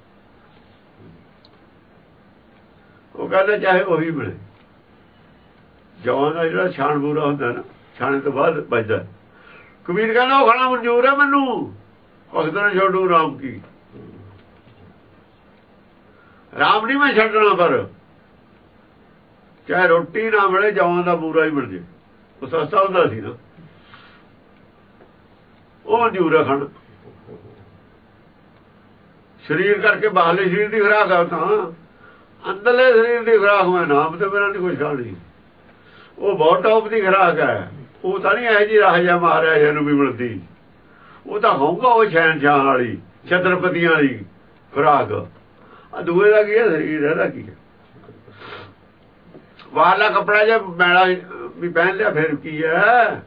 ਉਹ ਕਹਿੰਦੇ ਚਾਹੇ ਉਹੀ ਮਿਲੇ। ਜੌਂ ਦਾ ਜਿਹੜਾ ਛਾਣ ਪੂਰਾ ਹੁੰਦਾ ਨਾ, ਛਾਣੇ ਤੋਂ ਬਾਅਦ ਬਚਦਾ। ਕਬੀਰ ਕਹਿੰਦਾ ਉਹ ਖਾਣਾ ਮਨਜ਼ੂਰ ਹੈ ਮੈਨੂੰ, ਭਗਤ ਨੇ ਛੱਡੂ ਰਾਮ ਕੀ। ਰਾਮ ਨਹੀਂ ਮੈਂ ਛੱਡਣਾ, ਪਰ ਚਾਹੇ ਰੋਟੀ ਨਾ ਮਿਲੇ, ਜੌਆਂ ਦਾ ਪੂਰਾ ਹੀ ਮਿਲ ਜੇ। ਉਹ ਸਸਤਾ ਹੁੰਦਾ ਸੀ ਨਾ, ਉਹ ਮਨਜ਼ੂਰ ਹੈ ਖਾਣਾ। ਸਰੀਰ ਕਰਕੇ ਬਾਹਰਲੇ ਸਰੀਰ ਦੀ ਖੁਰਾਕ ਆ, ਤਾਂ ਅੰਦਰਲੇ ਸਰੀਰ ਦੀ ਖੁਰਾਕ ਮੈਂ ਨਾਮ ਤੇ ਮੇਰਾ ਨਹੀਂ ਕੁਛ ਖਾਣੀ। ਉਹ ਬਹੁਤ ਟੌਪ ਦੀ ਖੁਰਾਕ ਹੈ। ਉਹ ਤਾਂ ਨਹੀਂ ਇਹੋ ਜਿਹੀ ਰਾਜਾ ਮਹਾਰਾਜਾ ਨੂੰ ਵੀ ਮਿਲਦੀ। ਉਹ ਤਾਂ ਹੋਊਗਾ ਉਹ ਸ਼ਹਿਨਸ਼ਾਹ ਵਾਲੀ, ਛਤਰਪਤੀਆਂ ਵਾਲੀ ਖੁਰਾਕ। ਦੂਏ ਦਾ ਕੀ ਹੈ, ਸਰੀਰ ਇਹਦਾ ਕੀ ਹੈ। ਬਾਹਰਲਾ ਕੱਪੜਾ ਜੇ ਮੈਲਾ ਵੀ ਪਹਿਨ ਲਿਆ ਫਿਰ ਕੀ ਹੈ।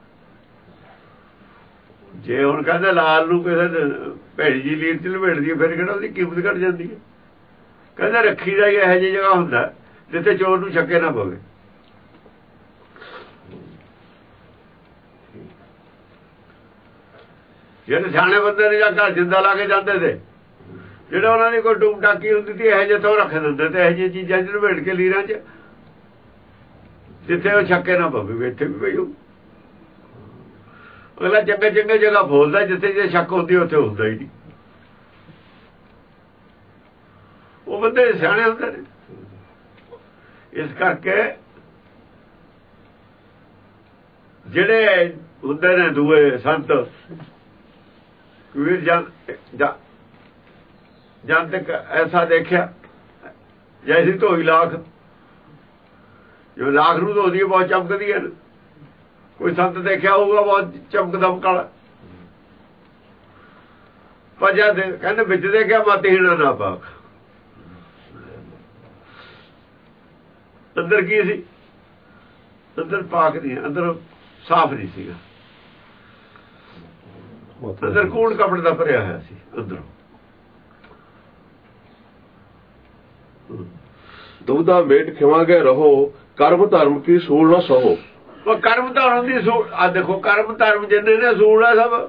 ਜੇ ਹੁਣ ਕਹਿੰਦੇ ਲਾਲ ਨੂੰ ਕਿਸੇ ਭੈੜੀ ਜੀ ਲੀਰ ਚ ਲਪੇਟ ਦੀ ਫਿਰ ਕਿਹੜਾ ਉਹਦੀ ਕੀਮਤ ਘਟ ਜਾਂਦੀ ਹੈ। ਕਹਿੰਦੇ ਰੱਖੀ ਦਾ ਹੀ ਇਹੋ ਜਿਹੀ ਜਗ੍ਹਾ ਹੁੰਦਾ ਜਿੱਥੇ ਚੋਰ ਨੂੰ ਛੱਕੇ ਨਾ ਪਵੇ। ਜਿਹੜੇ ਸਿਆਣੇ ਬੰਦੇ ਨੇ ਜਾਂ ਘਰ ਜਿੰਦਾ ਲਾ ਕੇ ਜਾਂਦੇ ਤੇ, ਜਿਹੜੇ ਉਹਨਾਂ ਦੀ ਕੋਈ ਟੂਮ ਟਾਕੀ ਹੁੰਦੀ ਸੀ ਇਹੋ ਜਿਹੇ ਤੋਂ ਰੱਖ ਦਿੰਦੇ ਤੇ ਇਹੋ ਜਿਹੀਆਂ ਚੀਜ਼ਾਂ ਚ ਲਪੇਟ ਕੇ ਲੀਰਾਂ ਚ, ਜਿੱਥੇ ਉਹ ਛੱਕੇ ਨਾ ਪਵੇ। ਇੱਥੇ ਵੀ ਪਈ ਹੋਊ। ਅਗਲਾ ਚੰਗੇ ਚੰਗੇ ਜਗ੍ਹਾ ਬੋਲਦਾ, ਜਿੱਥੇ ਜੇ ਸ਼ੱਕ ਹੁੰਦੀ ਉੱਥੇ ਹੁੰਦਾ ਹੀ ਨਹੀਂ। ਉਹ ਬੰਦੇ ਸਿਆਣੇ ਹੁੰਦੇ ਨੇ। ਇਸ ਕਰਕੇ ਜਿਹੜੇ ਹੁੰਦੇ ਨੇ ਦੂਏ ਸੰਤ ਕਬੀਰ ਜਨ ਤੱਕ ਐਸਾ ਦੇਖਿਆ ਜੈਸੀ ਧੋਈ ਲਾਖ, ਜੋ ਲਾਖ ਨੂੰ ਧੋਦੀ ਹੈ ਬਹੁਤ ਚਮਕਦੀ ਹੈ। ਕੋਈ ਸੰਤ ਦੇਖਿਆ ਹੋਊਗਾ ਬਹੁਤ ਚਮਕਦਮ ਕਾਲਾ। ਪਰ ਜਦ ਕਹਿੰਦੇ ਵਿੱਚ ਦੇਖਿਆ ਮਤ ਹੀਣਾ ਨਾ ਪਾਕ। ਅੰਦਰ ਕੀ ਸੀ? ਅੰਦਰ ਪਾਕ ਨਹੀਂ, ਅੰਦਰ ਸਾਫ਼ ਨਹੀਂ ਸੀਗਾ। ਅੰਦਰ ਕੂੜ ਕਪੜ ਦਾ ਭਰਿਆ ਹੋਇਆ ਸੀ ਅੰਦਰੋਂ। ਦੁਬਦਾ ਮੇਟ ਖਿਵਾਂਗੇ ਰਹੋ, ਕਰਮ ਧਰਮ ਕੀ ਸੂਲ ਨਾ ਸਹੋ। ਉਹ ਕਰਮ ਧਰਮ ਦੀ ਸੂਲ ਆ ਦੇਖੋ, ਕਰਮ ਧਰਮ ਜਿੰਨੇ ਨੇ ਸੂਲ ਆ ਸਭ।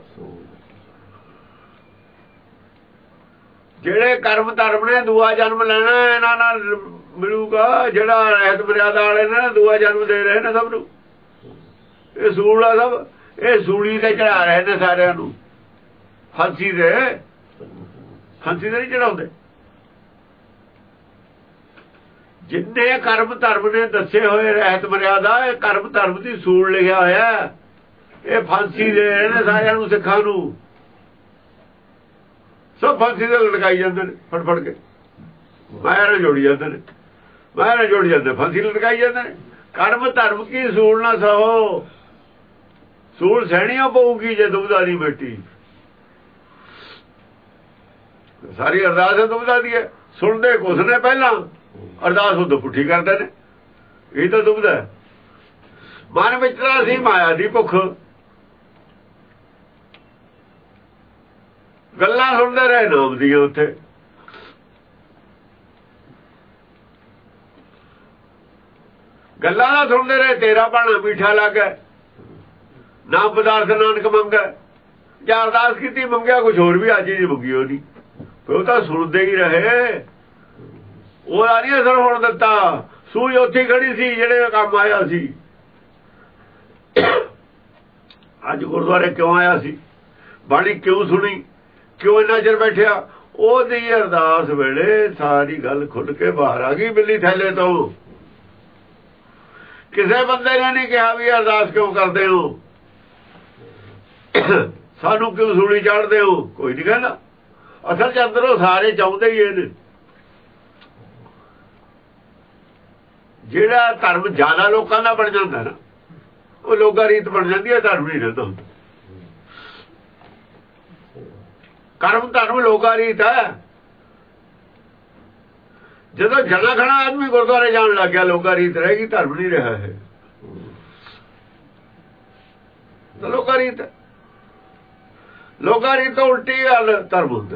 ਜਿਹੜੇ ਕਰਮ ਧਰਮ ਨੇ ਦੂਆ ਜਨਮ ਲੈਣਾ ਇਹਨਾਂ ਨਾਲ ਮਿਲੂਗਾ। ਜਿਹੜਾ ਰਹਿਤ ਮਰਿਆਦਾ ਵਾਲੇ ਨੇ ਦੂਆ ਜਨਮ ਦੇ ਰਹੇ ਨੇ ਸਭ ਨੂੰ। ਇਹ ਸੂਲ ਆ ਸਭ। ਇਹ ਸੂਲੀ ਤੇ ਚੜਾ ਰਹੇ ਨੇ ਸਾਰਿਆਂ ਨੂੰ। ਫਾਂਸੀ ਦੇ ਨਹੀਂ ਚੜਾਉਂਦੇ। ਜਿੰਨੇ ਕਰਮ ਧਰਮ ਨੇ ਦੱਸੇ ਹੋਏ ਰਹਿਤ ਮਰਿਆਦਾ, ਇਹ ਕਰਮ ਧਰਮ ਦੀ ਸੂਲ ਲਿਖਿਆ ਹੋਇਆ। ਇਹ ਫਾਂਸੀ ਦੇ ਰਹੇ ਨੇ ਸਾਰਿਆਂ ਨੂੰ, ਸਿੱਖਾਂ ਨੂੰ। ਸਭ ਫਾਂਸੀ ਤੇ ਲਟਕਾਈ ਜਾਂਦੇ ਨੇ ਫੜ ਫੜ ਕੇ। ਮਾਇਆ ਨਾਲ ਜੋੜੀ ਜਾਂਦੇ ਨੇ, ਮਾਇਆ ਨਾਲ ਜੋੜੀ ਜਾਂਦੇ, ਫਾਂਸੀ ਲਟਕਾਈ ਜਾਂਦੇ ਨੇ। ਕਰਮ ਧਰਮ ਕੀ ਸੂਲ ਨਾ ਸਹੋ। ਸੂਲ ਸਹਿਣੀਆਂ ਪਊਗੀ ਜੇ ਦੁਬਦਾ ਨਹੀਂ ਮਿੱਟੀ। ਸਾਰੀ ਅਰਦਾਸ ਹੈ ਦੁਬਦਾ ਦੀ ਹੈ। ਸੁਣਦੇ ਕੁਛ ਨੇ ਪਹਿਲਾਂ, ਅਰਦਾਸ ਉਦੋਂ ਪੁੱਠੀ ਕਰਦੇ ਨੇ। ਇਹ ਤਾਂ ਦੁਬਦਾ ਮਨ ਵਿੱਚ ਤਾਂ ਸੀ ਮਾਇਆ ਦੀ ਭੁੱਖ। ਗੱਲਾਂ ਸੁਣਦੇ ਰਹੇ ਨਾਮ ਦੀਆਂ। ਉੱਥੇ ਗੱਲਾਂ ਦਾ ਸੁਣਦੇ ਰਹੇ, ਤੇਰਾ ਬਾਣਾ ਮੀਠਾ ਲੱਗਾ, ਨਾਮ ਪਦਾਰਥ ਨਾਨਕ ਮੰਗਾ। ਜਾਂ ਅਰਦਾਸ ਕੀਤੀ ਮੰਗਿਆ ਕੁਛ ਹੋਰ ਵੀ, ਅੱਜ ਹੀ ਮੰਗੀ ਉਹਦੀ। ਉਹ ਤਾਂ ਸੁਣਦੇ ਹੀ ਰਹੇ। ਉਹਦਾ ਨਹੀਂ ਅਸਰ ਹੋਣ ਦਿੱਤਾ। ਸੂਈ ਉੱਥੇ ਖੜੀ ਸੀ ਜਿਹੜੇ ਕੰਮ ਆਇਆ ਸੀ। ਅੱਜ ਗੁਰਦੁਆਰੇ ਕਿਉਂ ਆਇਆ ਸੀ? ਬਾਣੀ ਕਿਉਂ ਸੁਣੀ? ਕਿਉਂ ਇੰਨਾ ਚਿਰ ਬੈਠਿਆ? ਉਹਦੀ ਅਰਦਾਸ ਵੇਲੇ ਸਾਰੀ ਗੱਲ ਖੁੱਲ ਕੇ ਬਾਹਰ ਆ ਗਈ ਬਿੱਲੀ ਥੈਲੇ ਤੋਂ। ਕਿਸੇ ਬੰਦੇ ਨੇ ਨਹੀਂ ਕਿਹਾ ਵੀ ਅਰਦਾਸ ਕਿਉਂ ਕਰਦੇ ਹੋ, ਸਾਨੂੰ ਕਿਉਂ ਸੂਲੀ ਚਾੜਦੇ ਹੋ। ਕੋਈ ਨਹੀਂ ਕਹਿੰਦਾ। ਅਸਲ ਚ ਅੰਦਰੋਂ ਸਾਰੇ ਚਾਹੁੰਦੇ ਹੀ ਇਹ ਨੇ। ਜਿਹੜਾ ਧਰਮ ਜ਼ਿਆਦਾ ਲੋਕਾਂ ਦਾ ਬਣ ਜਾਂਦਾ ਨਾ, ਉਹ ਲੋਕਾਂ ਰੀਤ ਬਣ ਜਾਂਦੀ ਹੈ, ਧਰਮ ਨਹੀਂ ਰਹਿੰਦਾ। ਕਰਮ ਧਰਮ ਲੋਕਾਂ ਰੀਤ ਹੈ। ਜਦੋਂ ਜਣਾ ਖਣਾ ਆਦਮੀ ਗੁਰਦੁਆਰੇ ਜਾਣ ਲੱਗ ਗਿਆ, ਲੋਕਾਂ ਰੀਤ ਰਹੇਗੀ, ਧਰਮ ਨਹੀਂ ਰਿਹਾ ਹੈ। ਤਾਂ ਲੋਕਾਂ ਰੀਤ ਹੈ। ਲੋਕਾਂ ਰੀਤ ਤੋਂ ਉਲਟੀ ਗੱਲ ਧਰਮ ਹੁੰਦਾ।